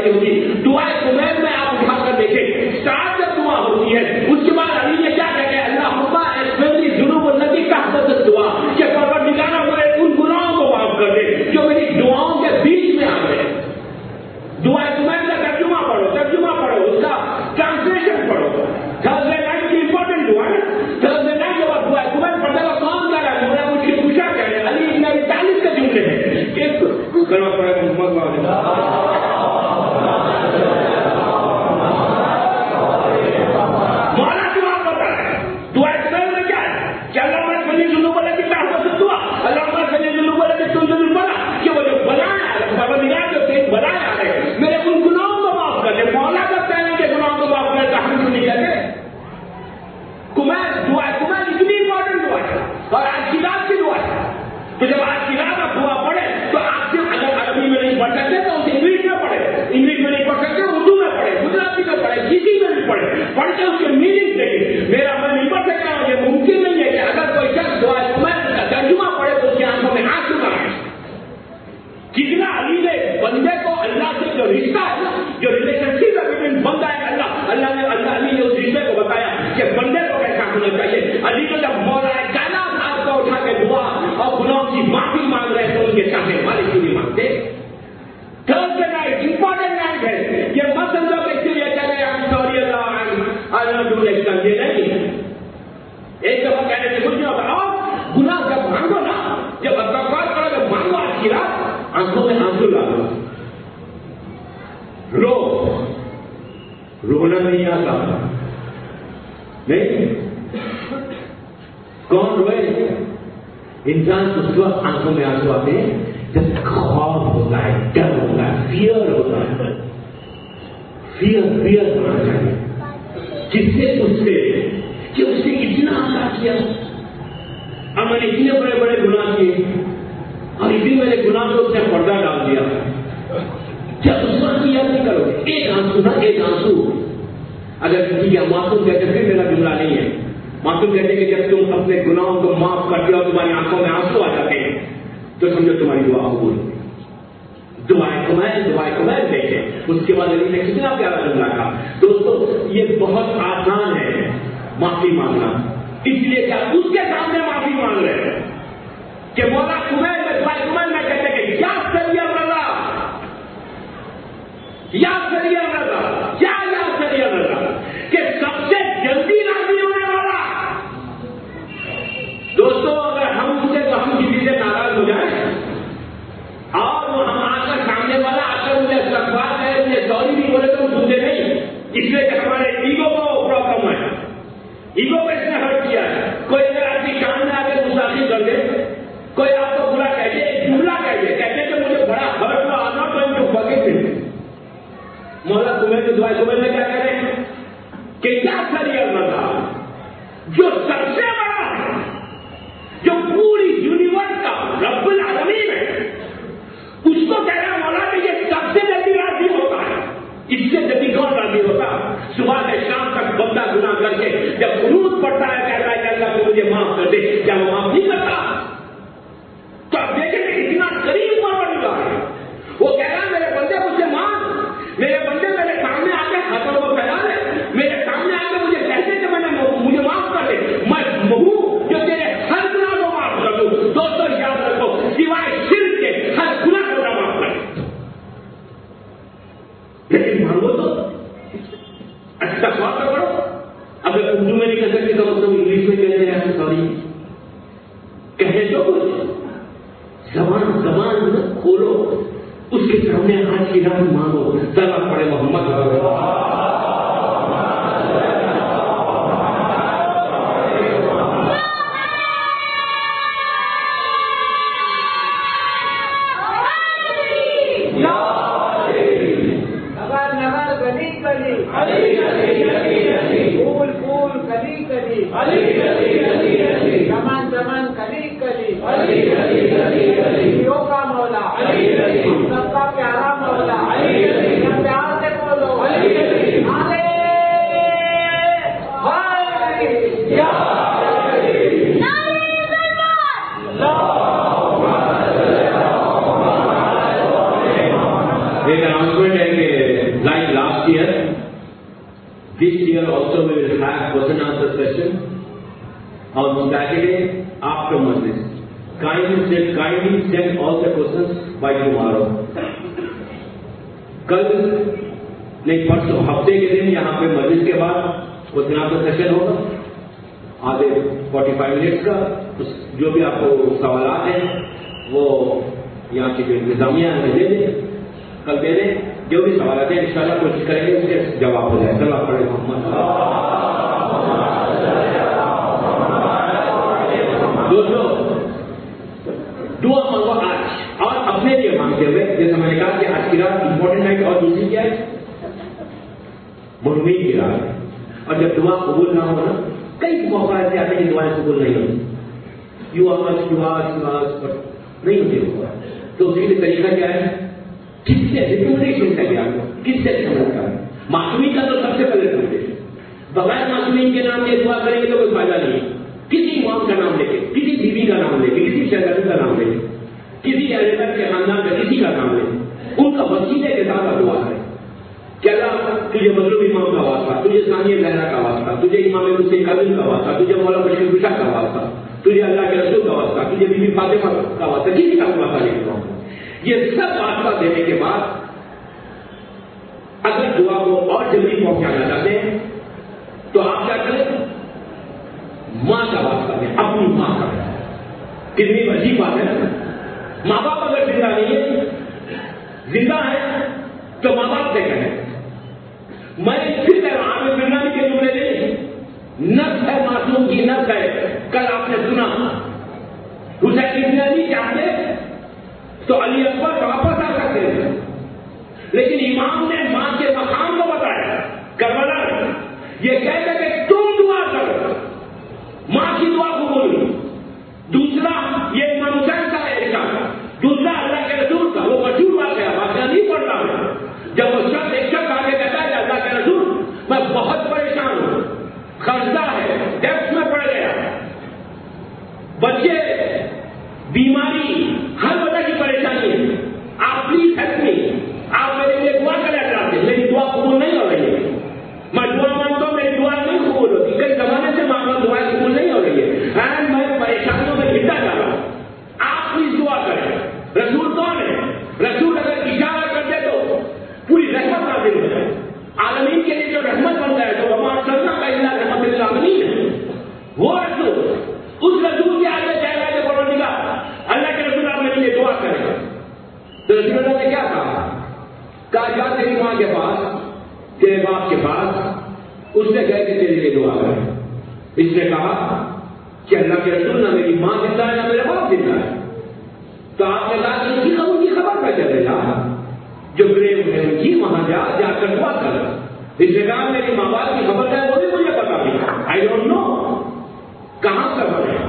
[SPEAKER 1] پڑی ہوگی. دعائے کمیل میں آپ اٹھا کر دیکھیں, ساتھ جب دعا ہوتی ہے اس کے بعد علی نے کیا کہتے ہیں, اللہم اغفر لی ذنوب التي تحت الدعاء, کہ پروردگار مجھے ان گناہوں کو معاف کر دے جو میری دعاؤں کے بیچ میں آ گئے. دعائے کمیل کا ترجمہ پڑھو, اس کا ٹرانسلیشن پڑھو. تھرسڈے نائٹ کی امپورٹنٹ دعا ہے. تھرسڈے نائٹ جب آپ دعائے کمیل پڑھتے ہو کون کر رہا ہے, میں نے مجھ سے پوچھا کیا ہے, علی ابن ابی طالب کے جملے ہیں کہ کرنا پڑے محمد مولا دعا پڑھتا ہے. دعائے کمیل میں کیا ہے کہ اللہ میں فلی ذنوب التي تحت الدعاء, اللہ میں فلی ذنوب التي تنزل البلاء, کہ وہ جو بلائیں پروردگار جو تیز بلائیں آ رہے میرے ان گناہوں کو معاف کر دے. مولا کا کہنے کے گناہوں کو معاف کر دے, ہم کیوں نہیں کہتے؟ دعا اتنی امپورٹنٹ دعا ہے اور آج کی رات کی دعا ہے. تو جب آج کی رات آپ دعا پڑھے تو آپ سے اگر عربی میں نہیں پڑھ سکتے تو اسے انگلش میں پڑھے, انگلش میں نہیں پڑھ سکتے اردو میں پڑھے, گجراتی میں پڑھے, کسی میں بھی پڑھ کے اس کے میننگ دیکھیں. میرا میں نہیں پڑھ سکتا, یہ ممکن نہیں ہے کہ اگر کوئی شخص دعا کا ترجمہ پڑھے تو اس کی آنکھوں میں آنسو نہ آئے. کتنا علی نے بندے کو اللہ سے جو رشتہ ہے, جو ریلیشن شپ ہے بٹوین بندہ ہے اللہ نے علی نے اس رشتے کو بتایا کہ بندے کو کیسا ہونا چاہیے. علی کو جب مولا کائنات آپ کو اٹھا کے دعا اور گناہوں کی معافی مانگ رہے تو ان کے چاہنے والے کیوں نہیں مانگتے؟ تھرسڈے نائٹ امپورٹنٹ نائٹ ہے, یہ مت سمجھو کہ اس لیے کہہ رہے ہیں سوری اللہ یہ نہیں. ایک دفعہ کہنے سے کچھ نہیں ہوتا, اور گناہ جب مانگو نا, جب استغفار کرو جب مانگو آج کی رات آنکھوں میں آنسو ڈالو, رونا نہیں آتا نہیں. کون روئے؟ انسان اس وقت آنکھوں میں آنسو آتے ہیں جب خوف ہوتا ہے, ڈر ہوتا ہے, فیئر ہوتا ہے. فیئر ہونا چاہیے. کس سے؟ اس سے کہ اس نے اتنا عطا کیا, اب میں نے اتنے بڑے بڑے گناہ کیے اور اسی میرے گناہ کو اس نے پردہ ڈال دیا. جب اس وقت یاد نہیں کرو, ایک آنسو نا, ایک آنسو. اگر کسی کا معصوم کہتے پھر میرا جملہ نہیں ہے, معصوم کہتے کہ جب تم اپنے گناہوں کو معاف کرتے ہو تمہاری آنکھوں میں آنسو آ جاتے ہیں تو سمجھو تمہاری دعا قبول. دعائے کمیل دیکھیں. اس کے بعد علی نے کتنا پیارا جملہ کہا. دوستو یہ بہت آسان ہے معافی مانگنا, اس لیے کیا اس کے سامنے معافی مانگ رہے ہیں کہ مولا کمیل میں دعائے کمیل میں کہتے کہ یا سری اللہ, یا سری اللہ, یا سری اللہ, کہ سب سے جلدی راضی ہونے والا. دوستو اگر ہم کسی سے ناراض ہو جائیں اور وہ ہم آ کر سامنے والا آ کر مجھے استغفار کرے, مجھے سوری بھی بولے تو ہم سنتے نہیں, اس لیے کہ ہمارے ایگو کو پرابلم ہے, ایگو کو اس نے ہرٹ کیا ہے. کوئی اگر آپ کی شان میں آ کے گستاخی کر دے, کوئی آپ کو برا کہہ دے, ایک جملہ کہتے کہ مجھے بڑا ہرٹ ہوا, آنا تو ان کو بکے. مولا تمہیں تو دعائے تمہیں میں کیا کہہ رہے ہیں کہ کیا سری اللہ جو سب سے بڑا ہے, جو پوری یونیورس کا رب العالمین ہے, اس کو کہہ رہا مولا کہ یہ سب سے جلدی راضی ہوتا ہے. اس سے جلدی کون راضی ہوتا؟ صبح سے شام تک بندہ گناہ کر کے جب قنوت پڑتا ہے کہتا ہے کہ اللہ کو مجھے معاف کر دے, کیا وہ معاف نہیں کرتا؟ تو آپ دیکھیں کہ اتنا قریب پروردگار ہے, وہ کہہ رہا ہے میرے بندے مجھے مانگ, میرے بندے میرے سامنے آ کے ہاتھوں کو پھیلا دے, میرے سامنے آ کے مجھے کہتے کہ مجھے معاف کر دے, میں ہوں جو تیرے ہر گناہ کو معاف کر دوں. دوستوں یاد رکھو, سوائے شرک کے ہر گناہ کو معاف کر دے, لیکن مانگو تو اچھا سوال تو کرو. اگر اردو میں نہیں کہہ سکتے تو مطلب انگلش میں کہتے ہیں سوری, کہے جو کچھ زبان کھولو, اس کے سامنے آج کی رات مانگو. سلام پڑے محمد
[SPEAKER 2] سب کا پیارا مولا, پیار سے بولو
[SPEAKER 1] ایک announcement ہے کہ like last year, this year also we will have question answer session on Saturday after Monday. Kindly send all the questions by tomorrow. کل نہیں پرسوں ہفتے کے دن یہاں پہ مجلس کے بعد کوشچن آنسر سیشن ہوگا آدھے 45 منٹس کا. جو بھی آپ کو سوالات ہیں وہ یہاں کی جو انتظامیہ ہے دے دیں, کل دے دیں. جو بھی سوالات ہیں انشاءاللہ کوشش کریں گے اس کے جواب ہو جائے. چلو آپ پڑھیں محمد. دوستوں دعا مانگو آج اور اپنے لیے مانگتے ہوئے, جیسے میں نے کہا کہ آج کی رات امپورٹنٹ ہے. اور دوسری کیا ہے, امید کی رات ہے. اور جب دعا قبول نہ ہو نا, کئی موقع ایسے آتے ہیں کہ دعائیں قبول نہیں ہوتی. نہیں ہوتی ہوا. تو اس کے لیے طریقہ کیا ہے, کس سے ریکمنڈیشن چاہیے آپ کو, کس سے سمجھتا ہے. معصومین کا تو سب سے پہلے ریکمنڈیشن. بغیر معصومین کے نام سے دعا کریں گے تو کوئی فائدہ نہیں. کسی امام کا نام لے کے, کسی بیوی کا نام لے کے, کسی شہزادی کا نام لے کے, کسی اہل کے خاندان کا کسی کا نام لے, ان کا وسیلے کے ساتھ دعا کرے کہ اللہ تجھے مطلوب امام کا واسطہ, تجھے ثانیہ لہرا کا واسطہ, تجھے امام حسین کاظم کا واسطہ, تجھے مولانا بشیر بشا کا واسطہ, تجھے اللہ کے رسول کا واسطہ, تجھے بی بی فاطمہ کا واسطہ, کسی کا واسطہ نہیں کروں. یہ سب واسطہ دینے کے بعد اگر دعا کو اور جلدی پہنچانا چاہتے ہیں تو آپ کیا کریں, ماں کا واسطہ دیں, اپنی ماں کا. کتنی عجیب بات ہے. ماں باپ اگر زندہ نہیں ہے, زندہ ہے تو ماں باپ سے کہیں. میں پھر عامر بن کے جملے نہیں, نفس ہے معصوم کی, نفس ہے. کل آپ نے سنا حسین ابن علی چاہتے تو علی اکبر واپس آ سکتے تھے, لیکن امام نے ماں کے مقام کو بتایا کربلا میں. یہ کہتے کہ تم دعا کرو, ماں کی دعا قبول. دوسرا یہ امام حسین کا احسان, دوسرا اللہ کے رسول کا. وہ مشہور بات ہے, واقعہ نہیں پڑھ رہا ہوں. جب وہ شخص ایک شخص آگے کہتا ہے کہ اللہ کے رسول میں بہت پریشان ہوں, قرضہ ہے, ڈیپس میں پڑ گیا, بچے, بیماری, ہر وجہ کی پریشانی ہے, آپ پلیز ہیلپ می, آپ میرے لیے دعا کرنا چاہتے ہیں. میری دعا قبول نہیں ہو رہی ہے. میں دعا مانگتا ہوں, میری دعا نہیں قبول ہوتی. کئی زمانے سے مانگ رہا ہوں, دعائیں قبول نہیں ہو رہی ہے. میں پریشانیوں میں گرتا جا رہا ہوں, آپ پلیز دعا کریں. رسول کون ہے؟ رسول اگر اشارہ کر دے تو پوری رحمت نازل ہو جائے. عالمین کے لیے جو رحمت بن جائے تو وما ارسلناک الا رحمۃ للعالمین ہے. وہ رسول, اس رسول کے آگے جائے گا کہ بولنے کا اللہ کے رسول آپ میرے لیے دعا کریں. تو رسول اللہ نے کیا کہا جا تیری ماں کے پاس, تیرے باپ کے پاس, اس نے کہا کہ تیرے لیے دعا کریں. اس نے کہا کہ اللہ کے رسول نہ میری ماں زندہ ہے نہ میرا باپ زندہ ہے. تو آپ نے کہا کہ ان کی خبر پہ چلے جا, جو پریم ہے ان کی وہاں جا کر دعا کر. اس نے کہا میری ماں باپ کی خبر ہے وہ بھی مجھے پتا نہیں, آئی ڈونٹ نو کہاں خبر ہے.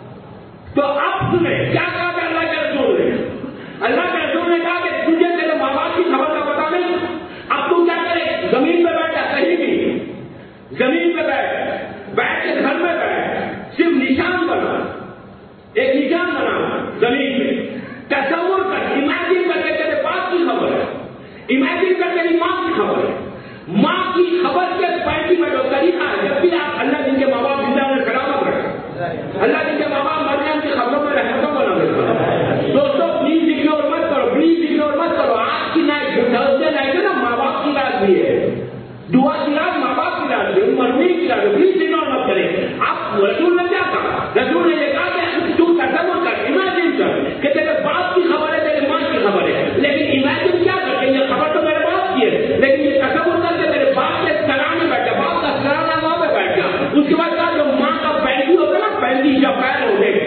[SPEAKER 1] تو اب تمہیں کیا کہا کہ اللہ کے رسول نے, اللہ کے رسول نے کہا کہ تجھے تیرے ماں باپ کی خبر کا پتا نہیں, اب تم کیا کرے, زمین پہ بیٹھا, کہیں بھی زمین پہ بیٹھ کے گھر میں بیٹھ, صرف نشان بنا, ایک نشان بنا زمین میں. تصور کر, امیجن کر کے تیرے باپ کی خبر ہے, امیجن کر تیری ماں کی خبر ہے. ماں کی خبر کے پہلی میں جو طریقہ ہے, جب بھی آپ اللہ جن کے ماں باپ زندہ میں سلامت رکھیں, اللہ جن کے ماں باپ مر جائیں ان کی خبروں میں رحمتوں بنا دیتا. دوستوں پلیز اگنور مت کرو, پلیز اگنور مت کرو. آج کی نائٹ تھرسڈے نائٹ ہے نا, ماں باپ کی رات بھی ہے, دعا کی رات, ماں باپ کی رات بھی, مرنے کی رات, پلیز اگنور مت کریں. آپ رسول نے کیا کہا, رسول نے یہ کہا کہ تو تصور کر, امیجن کر کہ تیرے باپ کی خبر ہے, تیرے ماں کی خبر ہے, لیکن امیجن کیا کر کے, یہ خبر تو میرے باپ کی ہے, لیکن یہ تصور کر کے تیرے باپ کے سرانے بیٹھ گیا, باپ کا سرانا وہاں پہ بیٹھ گیا. اس کے بعد کہا جو ماں کا پہلی ہوگا نا, پہلی یا پیر ہو گئے,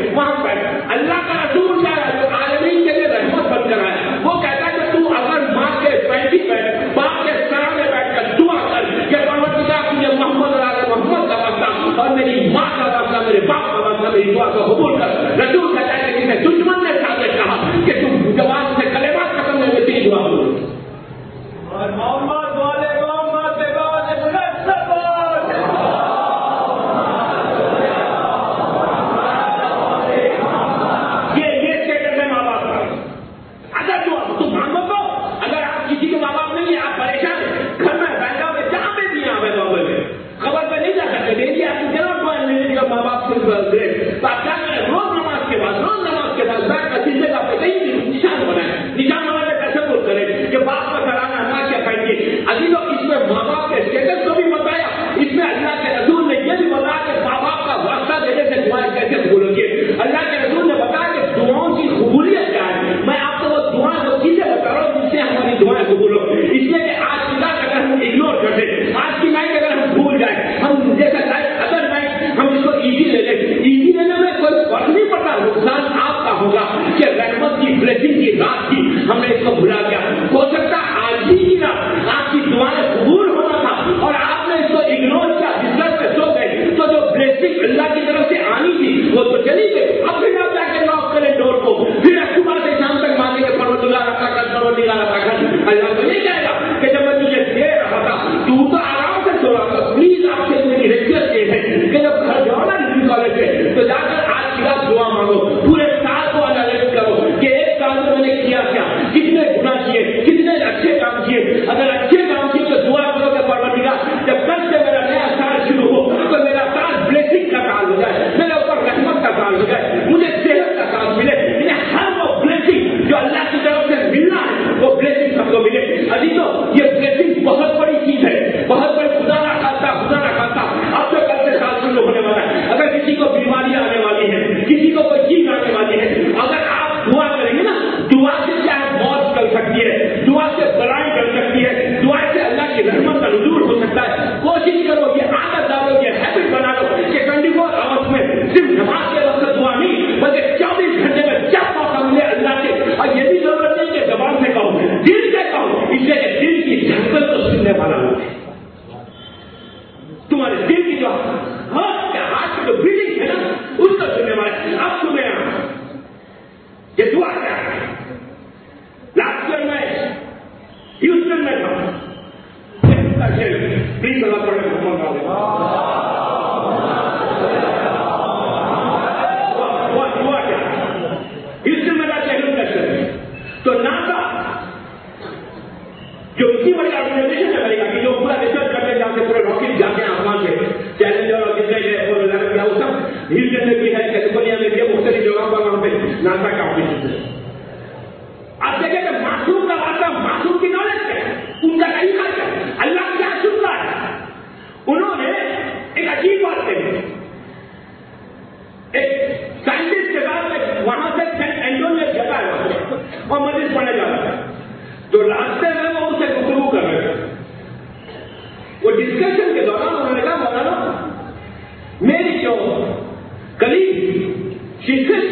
[SPEAKER 1] کیسے قبول ہوتی ہے. اللہ کے رسول نے بتایا کہ دعاؤں کی قبولیت کیا ہے. میں آپ کو وہ دعائیں وہ چیزیں بتا رہا ہوں جس سے ہماری دعائیں قبول ہو. اس لیے کہ آج کی بات اگر ہم اگنور کر دیں, آج کی نائٹ اگر ہم بھول جائیں, ہم جیسا ادر نائٹ ہم اس کو ایزی لے لیں, ایزی لینے میں کوئی فرق نہیں پڑتا. نقصان آپ کا ہوگا کہ رحمت کی بلیسنگ کی رات کی ہم نے اس کو بھلا دیا. ہو سکتا آج ہی کی رات آپ کی دعائیں قبول ہونا تھا اور آپ نے اس کو اگنور کیا, بستر پہ سو گئے, تو جو بلیسنگ اللہ کی طرف سے آنی تھی وہ تو چلی گئی. اب پھر آپ جا کے لاک کریں ڈور کو, پھر صبح سے شام تک مانگیں گے پروردگار عطا کر, پروردگار عطا کر. اللہ تو نہیں کہے گا کہ جب میں تجھے دے رہا تھا تو آرام سے سو رہا تھا. پلیز آپ سے میری ریکویسٹ یہ ہے کہ جب گھر جاؤ نا ڈگری کالج سے تو جا کر آج کی رات دعا مانگو, پورے سال کو انالیز کرو کہ ایک سال میں میں نے کیا کیا, کتنے گناہ کیے, کتنے اچھے کام کیے. اگر اچھے کام کیے تو دعا کرو کہ پروردگار جب کل سے میرا نیا سال شروع ہو تو میرا سال بلیسنگ کا سال ہو جائے, میرے اوپر رحمت کا سال ہو جائے, مجھے صحت کا سال ملے. ہر وہ بلیسنگ جو اللہ کی طرف سے ملنا ہے وہ بلیسنگ سب کو ملے. ابھی تو یہ بلیسنگ بہت بڑی چیز ہے, بہت بڑی. خدا نہ خاصا اب تو کل سے سال شروع ہونے والا ہے. اگر کسی کو بیماری آنے والی ہے, کسی کو کوئی چیز آنے والی ہے, اگر آپ دعا کریں گے نا, دعا سے چاہے موت کر سکتی ہے, دعا سے بڑائی کر سکتی ہے, دعا سے اللہ کی رحمت کا نزول ہو سکتا ہے. کوشش کرو, یہ عادت ڈالو, یہ ہیبٹ بنا لو کہ 24 آورس میں صرف نماز کے وقت دعا نہیں بلکہ 24 گھنٹے میں جب موقع ملے اللہ کے. اور یہ بھی ضرورت نہیں کہ زبان سے کہو, دل سے کہو, اس لیے کہ دل کی دھڑکن کو سننے والا ہے. تمہارے دل کی جو ہاتھ کی جو بیٹنگ ہے نا اس کو سننے والے. اب سنیں یہ دعا کیا ہے. لاسٹ ایئر میں ہیوسٹن میں تھا, پلیز اللہ پڑھنے کو دعا کیا ہیوسٹن میں تو ناسا جو اتنی بڑی آرگنائزیشن ہے امریکہ کی جو پورا ریسرچ کرتے جاتے پورے راکٹ جاتے ہیں آسمان سے, چیلنجر اور جتنے وہ سب ہیوسٹن میں بھی ہے, کیلیفورنیا میں بھی ہے, مختلف جگہوں پر وہاں پہ ناسا کا آفس ہے. آپ دیکھیں کہ معصوم کا واسطہ, معصوم کی نالج ہے, ان کا طریقہ کیا ہے, اللہ کیا سن رہا ہے. انہوں نے ایک عجیب بات کہی, ایک سائنٹسٹ کے بعد میں وہاں سے سینٹ اینٹونیو جگہ ہے اور مسجد پڑھنے جا رہا ہے, تو راستے میں وہ اسے گفتگو کر رہے تھے. وہ ڈسکشن کے دوران انہوں نے کہا مولانا میری جو کلیگ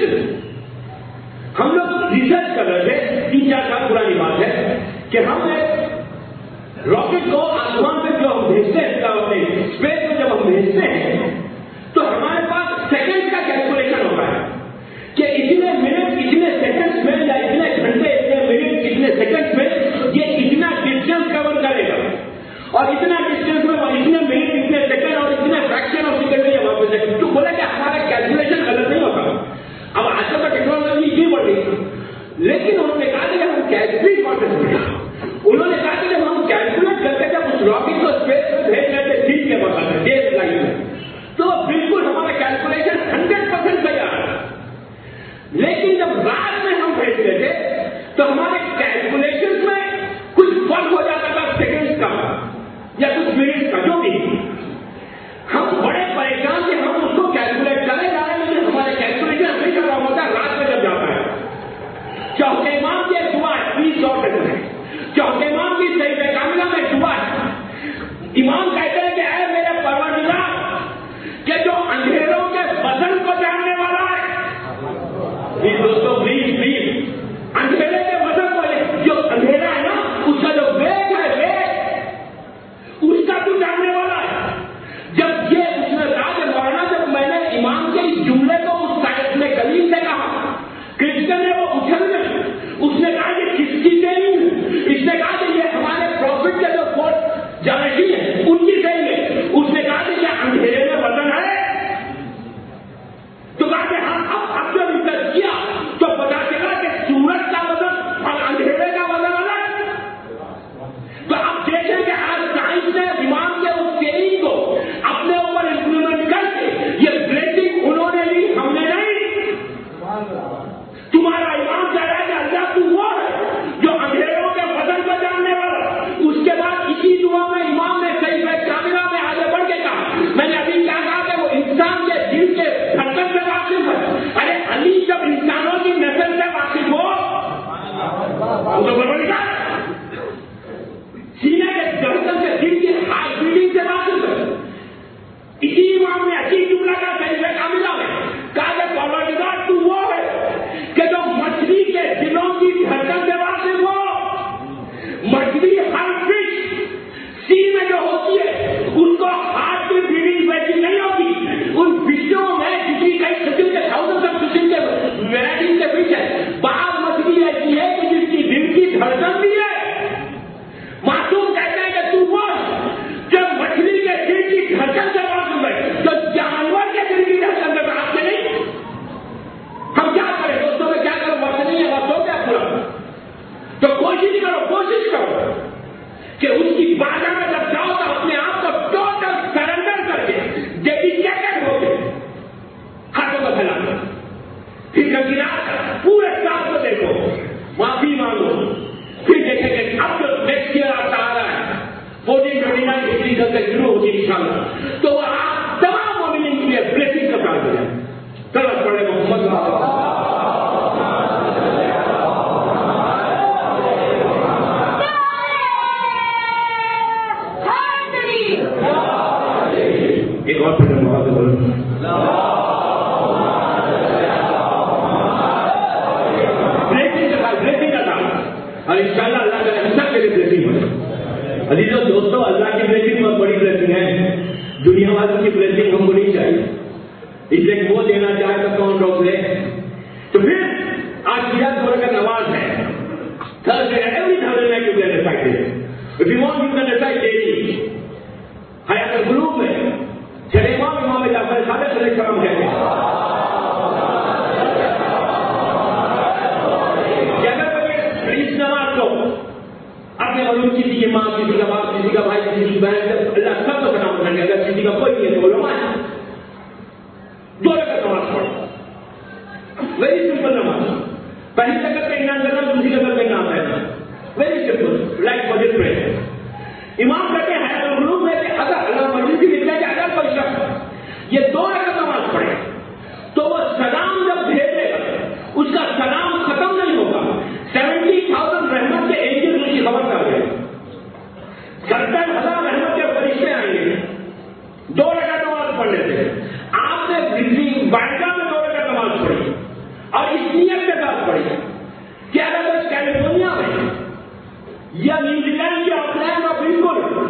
[SPEAKER 1] ہم لوگ ریسرچ کر رہے تھے, 3-4 سال پرانی بات ہے, کہ ہم ایک راکٹ کو آسمان میں جو ہم بھیجتے ہیں اسپیس میں جب ہم بھیجتے ہیں تو ہمارے پاس سیکنڈ کا کیلکولیشن ہوتا ہے کہ اتنے منٹ اتنے سیکنڈ میں یا اتنے گھنٹے اتنے منٹ اتنے سیکنڈ میں یہ اتنا ڈسٹینس کور کرے گا, اور اتنا ڈسٹینس میں اور اتنے منٹ اتنے سیکنڈ اور اتنے فریکشن آف سیکنڈ میں یہ واپس ہے. تو بولا کہ ہمارا کیلکولیشن غلط نہیں ہوتا. اب آج کل ٹیکنالوجی یہ بڑھ رہی, لیکن انہوں نے کہا کہ ہم کیلکولیٹ کر سکتے ہیں. انہوں نے کہا کہ جب ہم کیلکولیٹ کرتے جب اس راکٹ کو اسپیس میں بھیج رہے تھے ٹھیک ہے بتا دیں ڈیٹ لائن میں, تو بالکل ہمارا کیلکولیشن 100% تیار ہے. لیکن جب رات میں ہم بھیجتے تھے تو ہمارے کیلکولیشن میں کچھ فرق ہو جاتا تھا, سیکنڈ کا یا کچھ منٹ کا, جو بھی. ہم بڑے پریشان تھے, ہم اس کو کیلکولیٹ کرے جا رہے ہیں, لیکن ہمارے کیلکولیشن نہیں کر رہا ہوتا رات میں جب جاتا ہے. چوتھے امام کی ایک دعا ہے, 20 سو ہے, چوتھے امام کی صحیح کاملہ میں دعا ہے. امام کہتے ہیں کہ اے میرے پروردگار کہ جو اندھیروں کے وزن کو جاننے والا ہے, دوستوں پلیز اندھیرے کے وزن کو, جو اندھیرا ہے نا اس کا جو ویٹ ہے ویٹ اس کا تو جاننے والا ہے. جب یہ اس نے کہا کہ مولانا جب میں نے امام کے اس جملے کو اس سائنس نے کلیم سے کہا, کرسچن نے وہ اچھل میں, اس نے کہا کہ کس کی دین, اس نے کہا کہ یہ ہمارے پروفٹ کے جو فورٹ جانشی ہیں ان کی دین ہے. اس نے کہا کہ کیا اندھیرے میں وزن ہے, تو کہا کہ ہاں. اب جب ریسرچ کیا تو پتا چلا کہ سورج کا وزن اور اندھیرے کا وزن الگ. تو اب دیکھیں کہ آج سائنس نے امام کے اس تھیوری کو اپنے اوپر امپلیمنٹ کر کے یہ بلیسنگ انہوں نے لی, ہم نے نہیں. تمہارا امام کہہ رہا ہے کہ اللہ تو وہ ہے جو اندھیروں کے وزن کو جاننے والا. اس کے بعد اسی دعا میں امام نے کوشش کرو کہ اس کی بارگاہ میں جب جاؤ تو اپنے آپ کو ٹوٹل سرنڈر کر کے ڈیڈیکیٹڈ ہو کے ہاتھوں کو پھیلا کر پھر کبھی پورے سال کو دیکھو، معافی مانگو، پھر دیکھیں گے اب جو نیکسٹ ایئر آتا آ رہا ہے 1429 ہجری سے شروع ہوگی انشاءاللہ، تو وہ آپ تمام مومنین کے لیے بلیسنگ کا کام کریں. چلو پڑھے محمد ایک اور پھر محمد بولو اور انشاءاللہ اللہ کا سب کے لیے بلیسنگ ہو. عزیزو دوستو، اللہ کی بلیسنگ بہت بڑی بلیسنگ ہے، دنیا والوں کی بلیسنگ ہم کو نہیں چاہیے، اس لیے وہ دینا چاہے تو کون روک لے. تو پھر آج کیا تھوڑا کا نماز ہے Thursday, every Thursday night you can recite it. If you want, you can recite daily. حیات القلوب میں چلے امام جعفر صادق علیہ السلام کہتے ہیں کہ اگر کوئی اس نماز کو اپنے معلوم کسی کی ماں، کسی کا باپ، کسی کا بھائی، کسی کی بہن، اللہ سب کو سلام کریں گے. اگر کسی کا کوئی نہیں ہے تو بولو میں 2 رکعت نماز پڑھو. ویری سمپل نماز. پہلی رکعت کا انعام کرنا، دوسری رکعت کا انعام دینا. Very simple, like for this prayer. امام کہتے ہیں حیات القلوب میں کہ اگر اللہ مجلسی لکھتا ہے کہ اگر کوئی شخص یہ 2 رکعت نماز پڑھے تو وہ سلام جب بھیجے گا اس کا سلام ختم نہیں ہوگا. 70,000 رحمت کے اینجل اس کی خبر کر دیں گے. 70,000 رحمت کے فرشتے آئیں گے 2 رکعت نماز پڑھنے سے. آپ نے بارگاہ میں 2 رکعت نماز پڑھی اور اس نیت کے ساتھ پڑھی کہ اگر وہ کیلیفورنیا میں یا نیوزی لینڈ یا آکلینڈ اور بالکل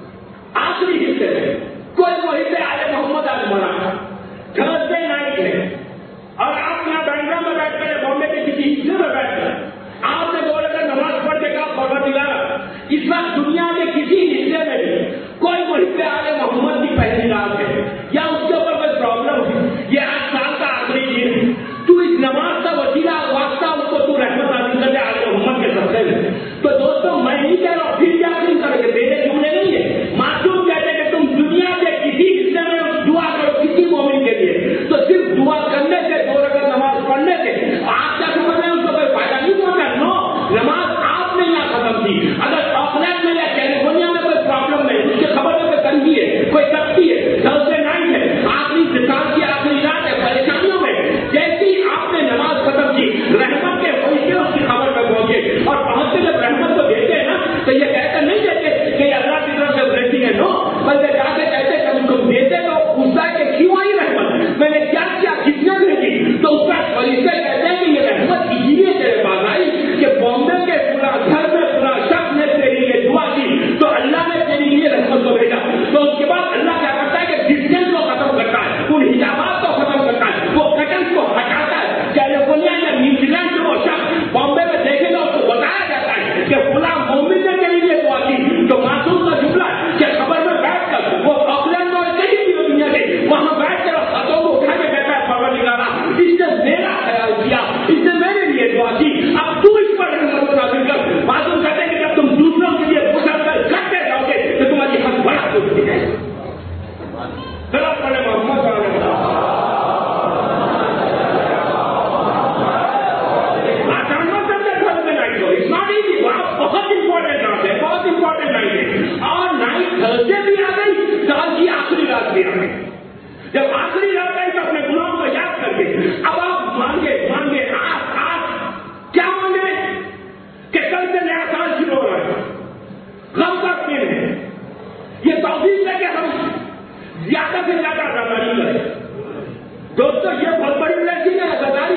[SPEAKER 1] آخری حصے میں کوئی محب آل محمد آج مرا تھرسڈے نائٹ ہے اور آپ یہاں بینڈرا میں بیٹھ کر بامبے کے کسی حصے میں بیٹھ کر آپ نے 2 رکعت نماز پڑھ کے کہا پروردگار اس وقت دنیا کے کسی حصے میں بھی کوئی محب آل محمد کی پہلی رات ہے یا اس کے اوپر کوئی پرابلم ہے، یہ 8 سال کا آخری دن، تو اس نماز کا وسیلہ واسطہ اس کو تو رحمت حاصل کر دے آل محمد کے سبقے میں. تو دوستوں میں نہیں کہہ رہا ہوں پھر کیا تم کرو گے، میرے جملے نہیں ہے، معصوم کہتے کہ تم دنیا کے کسی حصے میں دعا کرو کسی مومن کے لیے، تو صرف دعا کرنے سے 2 رکعت نماز پڑھنے سے آپ کیا سمجھ رہے ہیں اس کو کوئی فائدہ نہیں پہنچا. نو، نماز آپ نے یہاں ختم کی. اگر آکلینڈ میں یا کیلیفورنیا میں کوئی پرابلم نہیں، اس کے خبر میں کوئی تنگی ہے، کوئی سختی ہے، تھرسڈے نائٹ ہے، آخری سال کی آخری رات ہے، پریشانیوں میں جیسی آپ نے نماز ختم کی رحمت کے فرشتے اس کی خبر میں پہنچے اور پہنچتے جب رحمت کو دیتے ہیں نا تو یہ کہتے نہیں دیتے کہ اللہ کی طرف سے بلیسنگ ہے، نو، بلکہ جا کے کہتے کہ ہم تم دیتے تو پوچھتا ہے کہ کیوں آئی رحمت، میں نے کیا کیا کتنے بھیجی، تو اس کا فرشتے کہتے ہیں کہ یہ رحمت اسی لیے تیرے پاس آئی کہ بامبے کے پورا گھر میں پورا شخص نے تیرے لیے دعا کی تو اللہ نے تیرے لیے رحمت کو بھیجا. تو اس کے بعد اللہ کیا کرتا ہے کہ ڈسٹینس کو ختم کرتا ہے، ان حجابات کو ختم کرتا ہے، وہ کٹنس کو ہٹاتا ہے. کیلیفورنیا یا نیوزی لینڈ سے وہ شخص بامبے میں دیکھے گا اس کو بتایا جاتا ہے کہ فلاں مومن نے تیرے لیے دعا کی. تو معصوم کا جملہ کہ خبر میں بیٹھ کر وہ آکلینڈ میں کہیں بھی دنیا کے وہاں بیٹھ کر ہاتھوں کو اٹھا کے کہتا ہے پروردگار اس نے میرا خیال کیا، اس نے میرے لیے دعا کی، اب تو اس پر رحمت نازل کر. معصوم کہتے ہیں کہ جب تم دوسروں کے لیے مسلسل کرتے جاؤ گے تو تمہاری حق بڑا کچھ دکھے گا. ذرا پڑھے محمد صلی اللہ علیہ وسلم. بہت امپورٹنٹ رات ہے، بہت امپورٹنٹ نائٹ ہے. اور نائٹ تھرسڈے بھی آ گئی، سال کی آخری رات بھی آ گئی. جب آخری رات آئی تو اپنے گناہوں کو یاد کر کے اب آپ مانگے آپ کیا مانگے کہ کل سے نیا سال شروع ہو رہا ہے، غم کا دن ہے، یہ توفیق ہے کہ ہم زیادہ سے زیادہ اداکاری کریں. دوستو یہ بہت بڑی بلیسنگ ہے.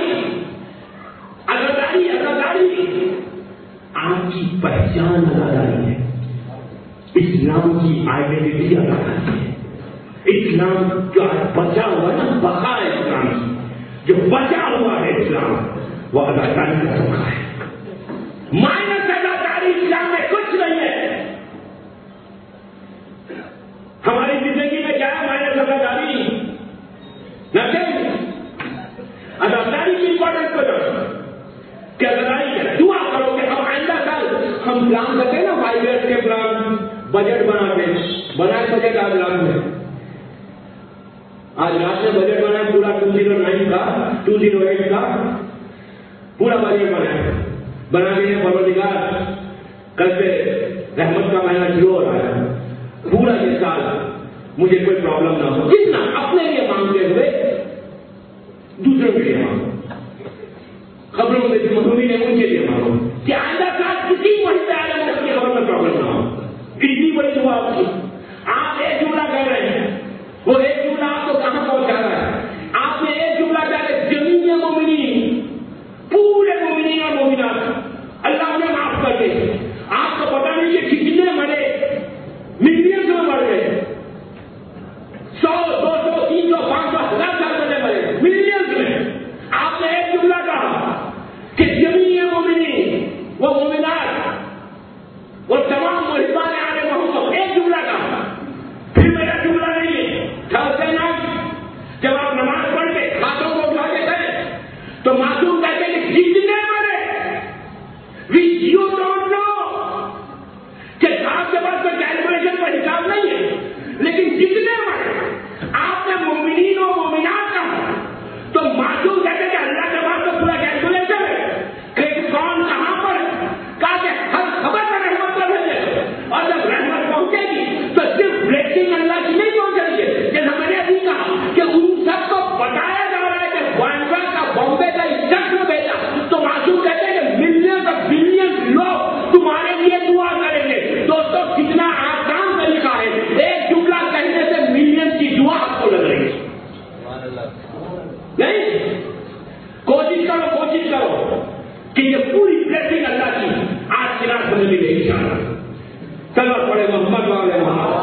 [SPEAKER 1] اداکاری آپ کی پہچان اداکاری ہے. اسلام کی آئیڈینٹی اداکاری ہے. اسلام جو بچا ہوا ہے نا، بقا ہے اسلام کی، جو بچا ہوا ہے اسلام وہ اداکاری کا سبقہ ہے. مائنس اداکاری اسلام میں کچھ نہیں ہے. ہماری زندگی میں کیا ہے مائنس اداکاری؟ اداکاری کی امپورٹنس کو جانو کہ اداکاری ہے. دعا کرو کہ ہم آئندہ سال ہم پلان کرتے ہیں نا 5 years کے پلان بجٹ بنائے بجٹ آج رات میں بجٹ بنائے پورا 2009 کا 2008 کا پورا بجٹ بنا کے پروردگار کل سے رحمت کا مہینہ شروع ہو رہا ہے، پورا یہ سال مجھے کوئی پرابلم نہ ہو، جتنا اپنے لیے مانگتے ہوئے دوسروں کے لیے مانگو، خبروں میں مخلوقی نے ان کے لیے مانگو کہ آئندہ سال کسی وقت عالم کی خبر میں پرابلم نہ ہو۔ کتنی بڑی دعا آپ کی، آپ ایک جملہ کہہ رہے ہیں، وہ ایک جملہ آپ کو کہاں پہنچا رہا ہے؟ آپ نے ایک جملہ کہا کہ جمیع مومنین، پورے مومنین اور مومنات اللہ نے معاف کر دے۔ آپ کو پتا نہیں کہ کتنے مرے، ملینز میں مر گئے، 100 200 300 500 1000 سال پہلے مرے، ملینز میں۔ آپ نے ایک جملہ کہا کہ جمیع مومنین، وہ مومنات، وہ تمام محبان آل محمد، ایک جملہ کہا۔ پھر میرا جملہ نہیں ہے، تھرسڈے نائٹ جب آپ نماز پڑھ کے ہاتھوں کو اٹھا کے گئے تو معصوم کہتے ہیں کہ جتنے مرے، یو ڈونٹ نو کہ آپ کے پاس کوئی کیلکولیشن کا حساب نہیں ہے، لیکن جتنے مرے آپ نے مومنین و مومنات کہا تو معصوم کہتے ہیں کہ اللہ کے پاس تو پورا کیلکولیشن ہے کہ کون کہاں پر ہے، کہا کہ ہر خبر میں رحمت کر بھیجے، اور جب رحمت پہنچے گی تو صرف بلیسنگ اللہ کی نہیں پہنچے گی، جیسا میں نے ابھی کہا کہ ان سب کو بتایا جا رہا ہے کہ بانڈرا کا بامبے کا انسٹرکشن بھیجا تو معصوم کہتے ہیں کہ ملینز اور بلینز لوگ تمہارے لیے دعا کریں گے۔ دوستوں کتنا آسان طریقہ ہے، ایک جملہ کہنے سے ملینز کی دعا آپ کو لگ رہی ہے۔ نہیں، کوشش کرو کہ یہ پوری بلیسنگ اللہ کی آج کی رات ہمیں ملے انشاءاللہ۔ چلو پڑے محمد والے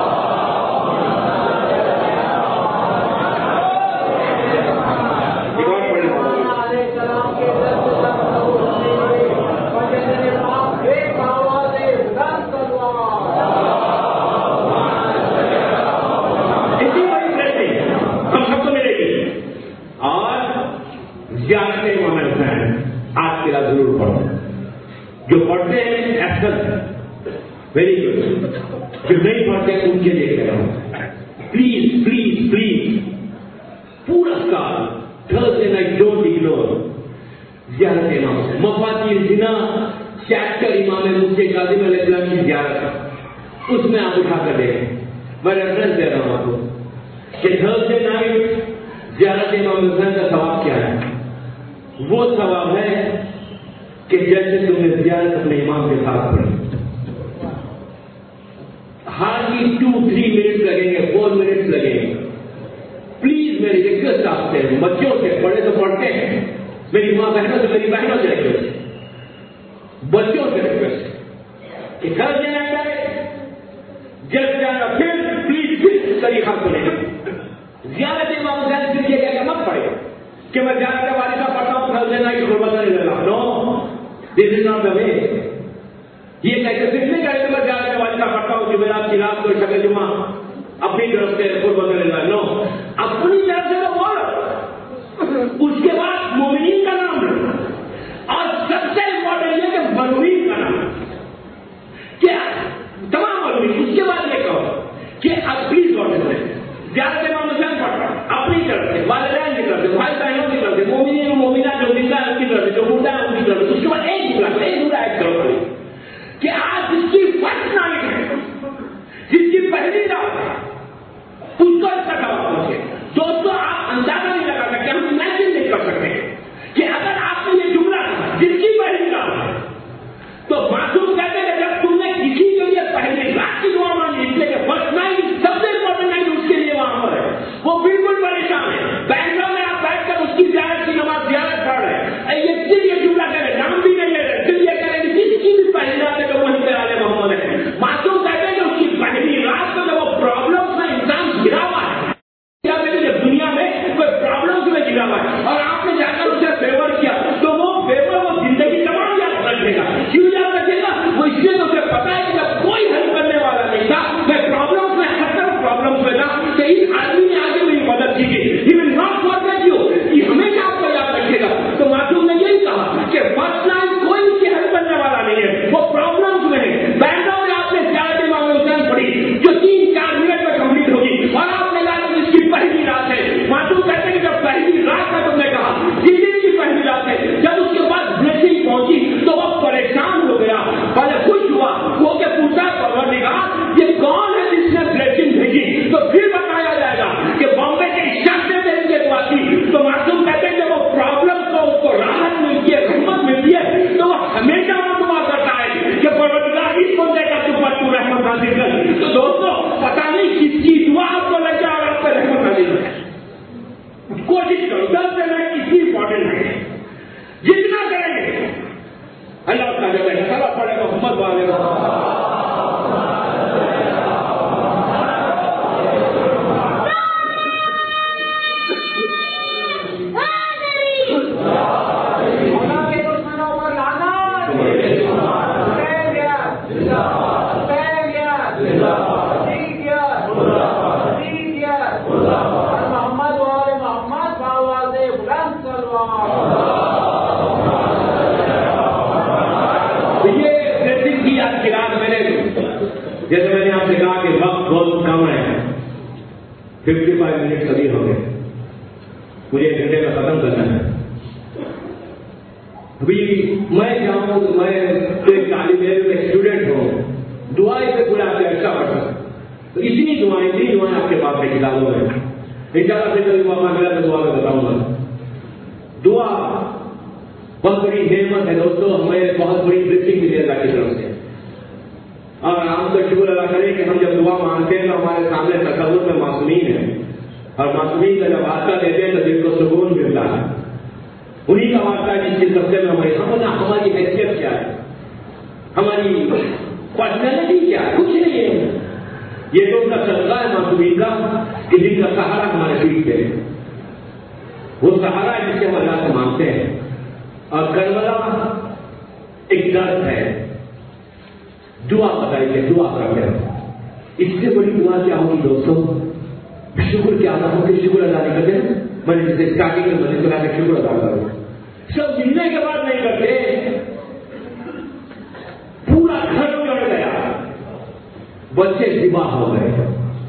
[SPEAKER 1] آج کے رات ضرور پڑھو، جو پڑھتے ہیں ایکسل ویری گڈ، جو نہیں پڑھتے ان کے لیے کہہ رہا ہوں پلیز پلیز پلیز پورا سال تھرسڈے نائٹ ڈونٹ اگنور زیارت امام حسین، مفاتیح الجناح چیپٹر امام مفتی کاظم علیہ السلام کی زیارت، اس میں آپ اٹھا کر دیں، میں ریفرنس دے رہا ہوں آپ کو کہ تھرسڈے نائٹ زیارت امام حسین کا ثواب کیا ہے۔ وہ ثواب ہے کہ جیسے تم نے زیارت اپنے امام کے ساتھ پڑھی، ہارڈلی 2-3 منٹ لگیں گے، 4 منٹ لگیں گے۔ پلیز میری ریکویسٹ آپ سے، بچوں سے، پڑھے تو پڑھتے ہیں، میری ماں بہنوں سے، میری بہنوں سے ریکویسٹ، بچوں سے ریکویسٹ کہ گھر دینا چاہے جب جانا پھر پلیز طریقہ سنیں، زیارت امام حسین کے لیے کہہ کے مت پڑھے کہ میں زیارت والدہ پڑھتا ہوں تھرسڈے نائٹ قربت نہیں لے رہا، نو دس از ناٹ دا وے۔ یہ کہتے صرف نہیں کہتے میں زیارت والدہ پڑھتا ہوں جمعرات کی رات کو شب جمعہ اپنی طرف سے قربت نہیں لے رہا، نو، اپنی طرف سے تو بولو، اس کے بعد مومنین کا نام لو، اور سب سے امپورٹنٹ یہ کہ مروین کا نام، کیا تمام مروین، اس کے بعد یہ کہو کہ اب پلیز غور سے زیارت امام حسین پڑھ رہا اپنی طرف سے، والدین کی طرف سے، بھائی بہنوں کی طرف سے، مومنین و مومنات جو زندہ ہے ان کی طرف سے، جو مردہ ہے ان کی طرف سے، اس کے بعد ایک جملہ ایڈ کرو کہ آج جس کی فرسٹ نائٹ ہے، جس کی پہلی رات ہے، اس کو اس کا جواب پہنچے۔ دوستوں آپ اندازہ نہیں لگا سکتے، ہم امیجن نہیں کر سکتے کہ اگر آپ نے یہ جملہ جس کی پہلی رات ہے تو معصوم کہتے ہیں کہ جب تم نے کسی کے لیے پہلی رات کی دعا مانگی، اس لیے کہ فرسٹ نائٹ سب سے امپورٹنٹ نائٹ اس کے لیے وہاں پر ہے، وہ بالکل پریشان ہے، بینگلور میں آپ بیٹھ کر اس کی زیارت کی نماز زیارت پڑھ رہے ہیں، یہ صرف یہ جملہ کہہ رہے، نام بھی نہیں لے رہے، صرف یہ کہہ رہے کہ جس کی بھی پہلی رات ہے تو وہیں پہ آل محمد ہے۔ معصوم کہتے ہیں کہ اس کی پہلی رات کو جب وہ کی دعا آپ کو لگ جائے اور آپ پہ رحمت نازل ہے. کوشش کرو 10 منٹ کسی امپورٹنٹ ہے, جتنا کریں گے اللہ کا جب ہے سب پڑے گا محمد والے گا. جیسے میں نے آپ سے کہا کہ وقت بہت کم ہے, 55 منٹ ابھی ہو گئے, مجھے 1 گھنٹے میں ختم کرنا ہے. ابھی میں چاہوں کہ میں ایک طالب علم ایک اسٹوڈنٹ ہوں, دعائیں سے پورا آپ کا اچھا پڑھ سکتا, تو اتنی دعائیں آپ کے پاس ہے کتابوں میں. انشاءاللہ سے کبھی موقع ملا تو دعا میں بتاؤں گا. دعا بہت بڑی نعمت ہے دوستوں, ہمیں بہت بڑی بلیسنگ ملی اللہ کی طرف سے. اور ہم تو شکر ادا کریں کہ ہم جب دعا مانگتے ہیں تو ہمارے سامنے تصور میں معصومین ہے, اور معصومین کا جب واسطہ دیتے ہیں تو دل کو سکون ملتا ہے. انہیں کا واسطہ جس کے سبزے میں ہماری حیثیت کیا ہے, ہماری پرسنالٹی کیا ہے, کچھ نہیں ہے. یہ تو ان کا صدقہ ہے معصومین کا کہ جن کا سہارا ہمارے پیٹ پہ ہے. وہ سہارا ہے جس سے ہم اللہ سے مانگتے ہیں. اور کربلا ایک درد ہے, دعا بتائیے, دعا کرتے ہیں. اس سے بڑی دعا کیا ہوگی دوستوں؟ شکر کیا ادا ہو کہ شکر ادا نہیں کرتے. میں نے جسے اسٹارٹنگ میں مجھے سنا کہ شکر ادا کرو, سب ملنے کے بعد نہیں کرتے. پورا گھر اجڑ گیا, بچے ذبح ہو گئے,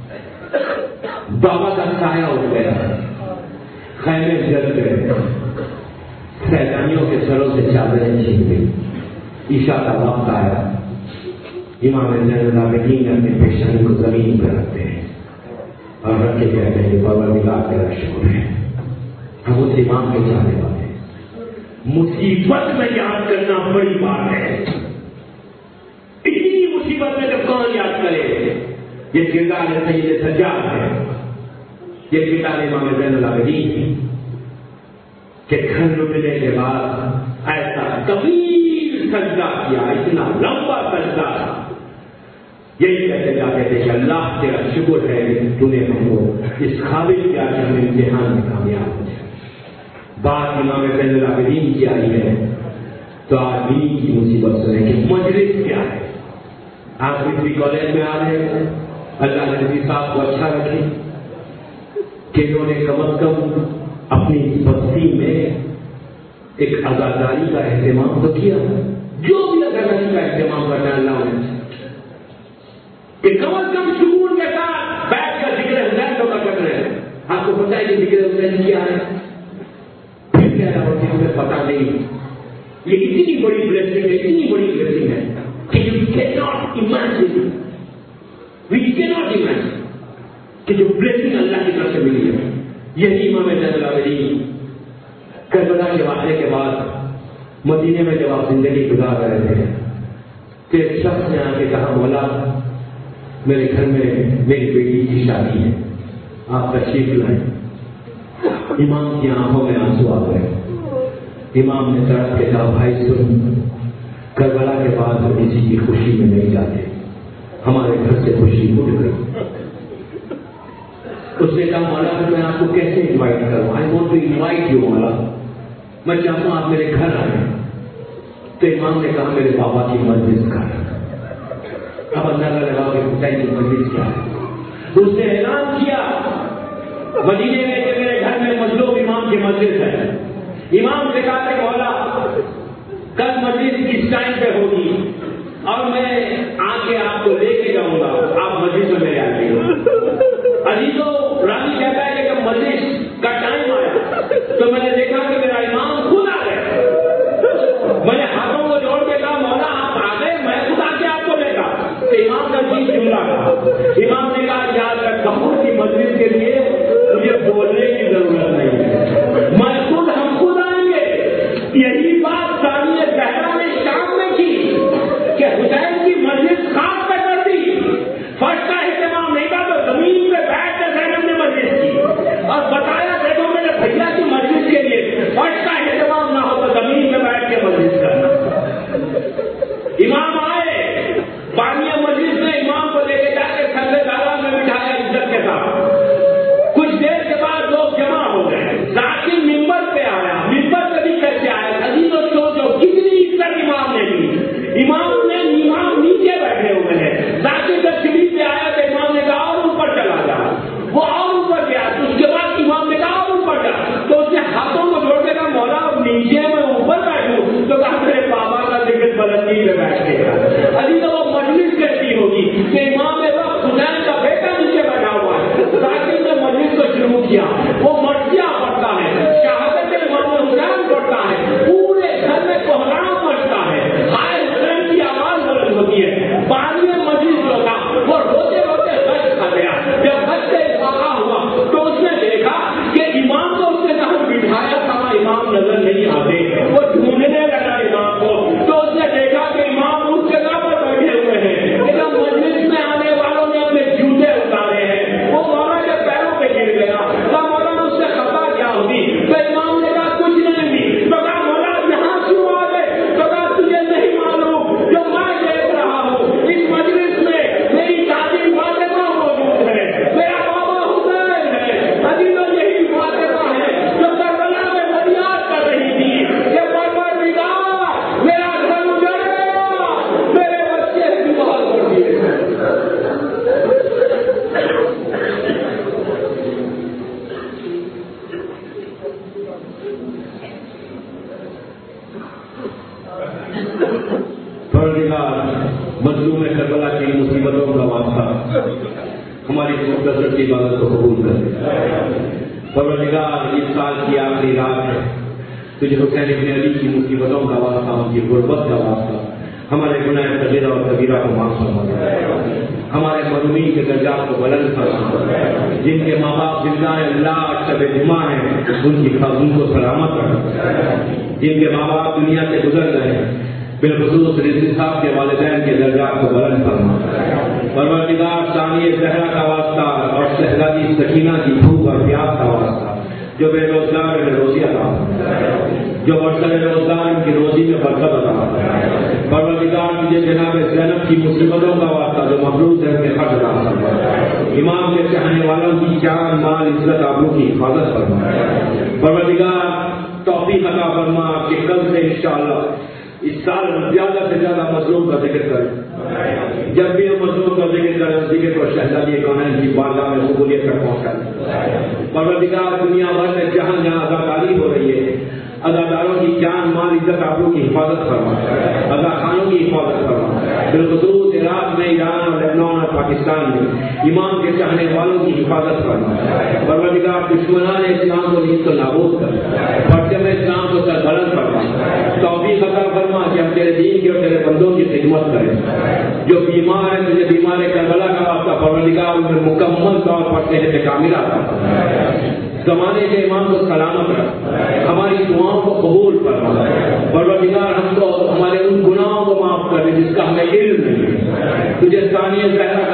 [SPEAKER 1] بابا کا سایہ اٹھ گیا, خیمے جل گئے, سیلانیوں کے سروں سے چادریں چھین گئی. عشاء کا وقت آیا, امام زین العابدین اپنی پیشانی کو زمین پر رکھتے ہیں اور رکھ کے کہتے ہیں پروردگار تیرا شکر ہے, ہم اس امام کے چاہنے والے ہیں. مصیبت میں یاد کرنا بڑی بات ہے. اتنی مصیبت میں جب کون یاد کرے. یہ کردار سید سجاد ہے, یہ کردار امام زین العابدین ہے کہ گھر لٹنے کے بعد ایسا طویل سجدہ کیا, اتنا لمبا سجدہ تھا. یہی کہتے جاتے تھے کہ اللہ تیرا شکر ہے تو نے ہم کو اس قابل کیا کہ ہم امتحان میں کامیاب ہو جائے. بات امام زین العابدین کی آئی ہے تو آج دین کی مصیبت سنیں کہ مجلس کیا ہے. آپ کسی کالج میں آ رہے ہیں, اللہ نے نبی صاحب کو اچھا رکھے کہ انہوں نے کم از کم اپنی بستی میں ایک عزاداری کا اہتمام تو کیا. جو بھی عزاداری کا اہتمام کرنا ہے اللہ نے کہ کم از کم سکون کے ساتھ بیٹھ کر ذکر حسین کو کر رہے ہیں. آپ کو پتا ہے کہ ذکر حسین کیا ہے, پھر کیا ہے ہوتی ہمیں پتا نہیں. یہ اتنی بڑی بلیسنگ ہے, اتنی بڑی بلیسنگ ہے کہ you can not imagine, we can not imagine کہ جو بلیسنگ اللہ کی طرف سے ملی ہے. یہی امام زین العابدین کربلا کے واقعے کے بعد مدینے میں جب آپ زندگی گزار رہے تھے تو ایک شخص نے آ کے کہا مولا میرے گھر میں میری بیٹی کی شادی ہے, آپ تشریف لائیں. امام کی آنکھوں میں آنسو آ گئے. امام نے تڑپ کے کہا بھائی سن, کربلا کے بعد ہم کسی کی خوشی میں نہیں جاتے, ہمارے گھر سے خوشی اٹھ گئی. اس نے کہا مولا میں آپ کو کیسے انوائٹ کروں, I want to invite you مولا, میں چاہتا ہوں آپ میرے گھر آئیں. تو امام نے کہا میرے بابا کی مجلس کا. اب اندازہ لگاؤ کہ حسین کی مجلس کیا ہے. اس نے اعلان کیا مدینے میں کہ میرے گھر میں مظلوم امام کی مجلس ہے. امام سے کہا کہ مولا کل مجلس کس ٹائم پہ ہوگی اور میں آ کے آپ کو لے کے جاؤں گا, آپ مجلس میں میرے آ جائیے. عزیزو رانی کہتا ہے کہ جب مجلس کا ٹائم آیا تو میں نے دیکھا کہ میرا امام خود آ گئے. میں نے ہاتھوں کو جوڑ کے کہا مولا آپ آ گئے, میں خود آ کے آپ کو لے گا. تو امام کا جی جملہ تھا. امام نے کہا یاد رکھ کپور کی مجلس کے لیے مجھے بولنے کی ضرورت نہیں ہے, میں خود ہم خود آئیں گے. یہی بات ثانیہ زہرا نے شام میں کی کہ حسین کی مجلس خاص پہ کر دی. فرش کا اہتمام نہیں تھا تو زمین پہ کربلا کی مصیبتوں کا واسطہ ہماری مختصر کی عبادت کو قبول کر دے۔ پروردگار اس سال کی آخری رات ہے، تجھے حسین ابن علی کی مصیبتوں کا واسطہ، ان کی غربت کا واسطہ، ہمارے گناہ صغیرہ اور کبیرہ کو معاف فرما، ہمارے مظلومین کے درجات کو بلند فرما، جن کے ماں باپ زندہ ہیں اللہ شب جمعہ ہیں ان کو سلامت رکھ، جن کے ماں باپ دنیا سے گزر رہے ہیں بالخصوص رضوی صاحب کے والدین کے درجات کو بلند فرما۔ پروردگار ثانیہ زہرا کا واسطہ اور شہزادی سکینہ کی بھوک اور پیاس کا واسطہ، جو بے روزگار میں روزی عطا، جو برسر روزگار ان کی روزی میں برکت عطا، پروردگار تجھے جناب زینب کی مصیبتوں کا واسطہ جو مفروض ہے انہیں خرچ عطا فرما، امام کے چاہنے والوں کی جان مال عزت آبرو کی حفاظت فرما، پروردگار توفیق عطا فرما کہ کل سے انشاءاللہ اس سال زیادہ سے زیادہ مظلوم کا ذکر کریں، جب بھی ہم مظلوم کا ذکر کریں ذکر کو شہزادی کونین کی بارگاہ میں قبولیت تک پہنچائیں۔ پروردگار دنیا بھر میں جہاں جہاں اداکاری ہو رہی ہے اداکاروں کی جان مال عزت آبرو کی حفاظت فرما، اداکاروں کی حفاظت فرما، بالخصوص عراق میں، ایران اور لبنان اور پاکستان میں امام کے چاہنے والوں کی حفاظت فرما، پروردگار دشمنان اسلام کو نیست و نابود کر، پرچم اسلام کو سربلند فرما، توفیق عطا فرما کہ ہم تیرے دین کی اور تیرے بندوں کی خدمت کریں، جو بیمار ہیں تجھے بیمار کربلا کا واسطہ پروردگار ان میں مکمل طور پر صحت کاملہ عطا فرما، زمانے کے امام کو سلامت رکھ، ہماری دعاؤں کو قبول فرما، پروردگار ہم کو ہمارے ان گناہوں کو معاف کر دے جس کا ہمیں علم نہیں ہے، تجھے ثانیہ زہرا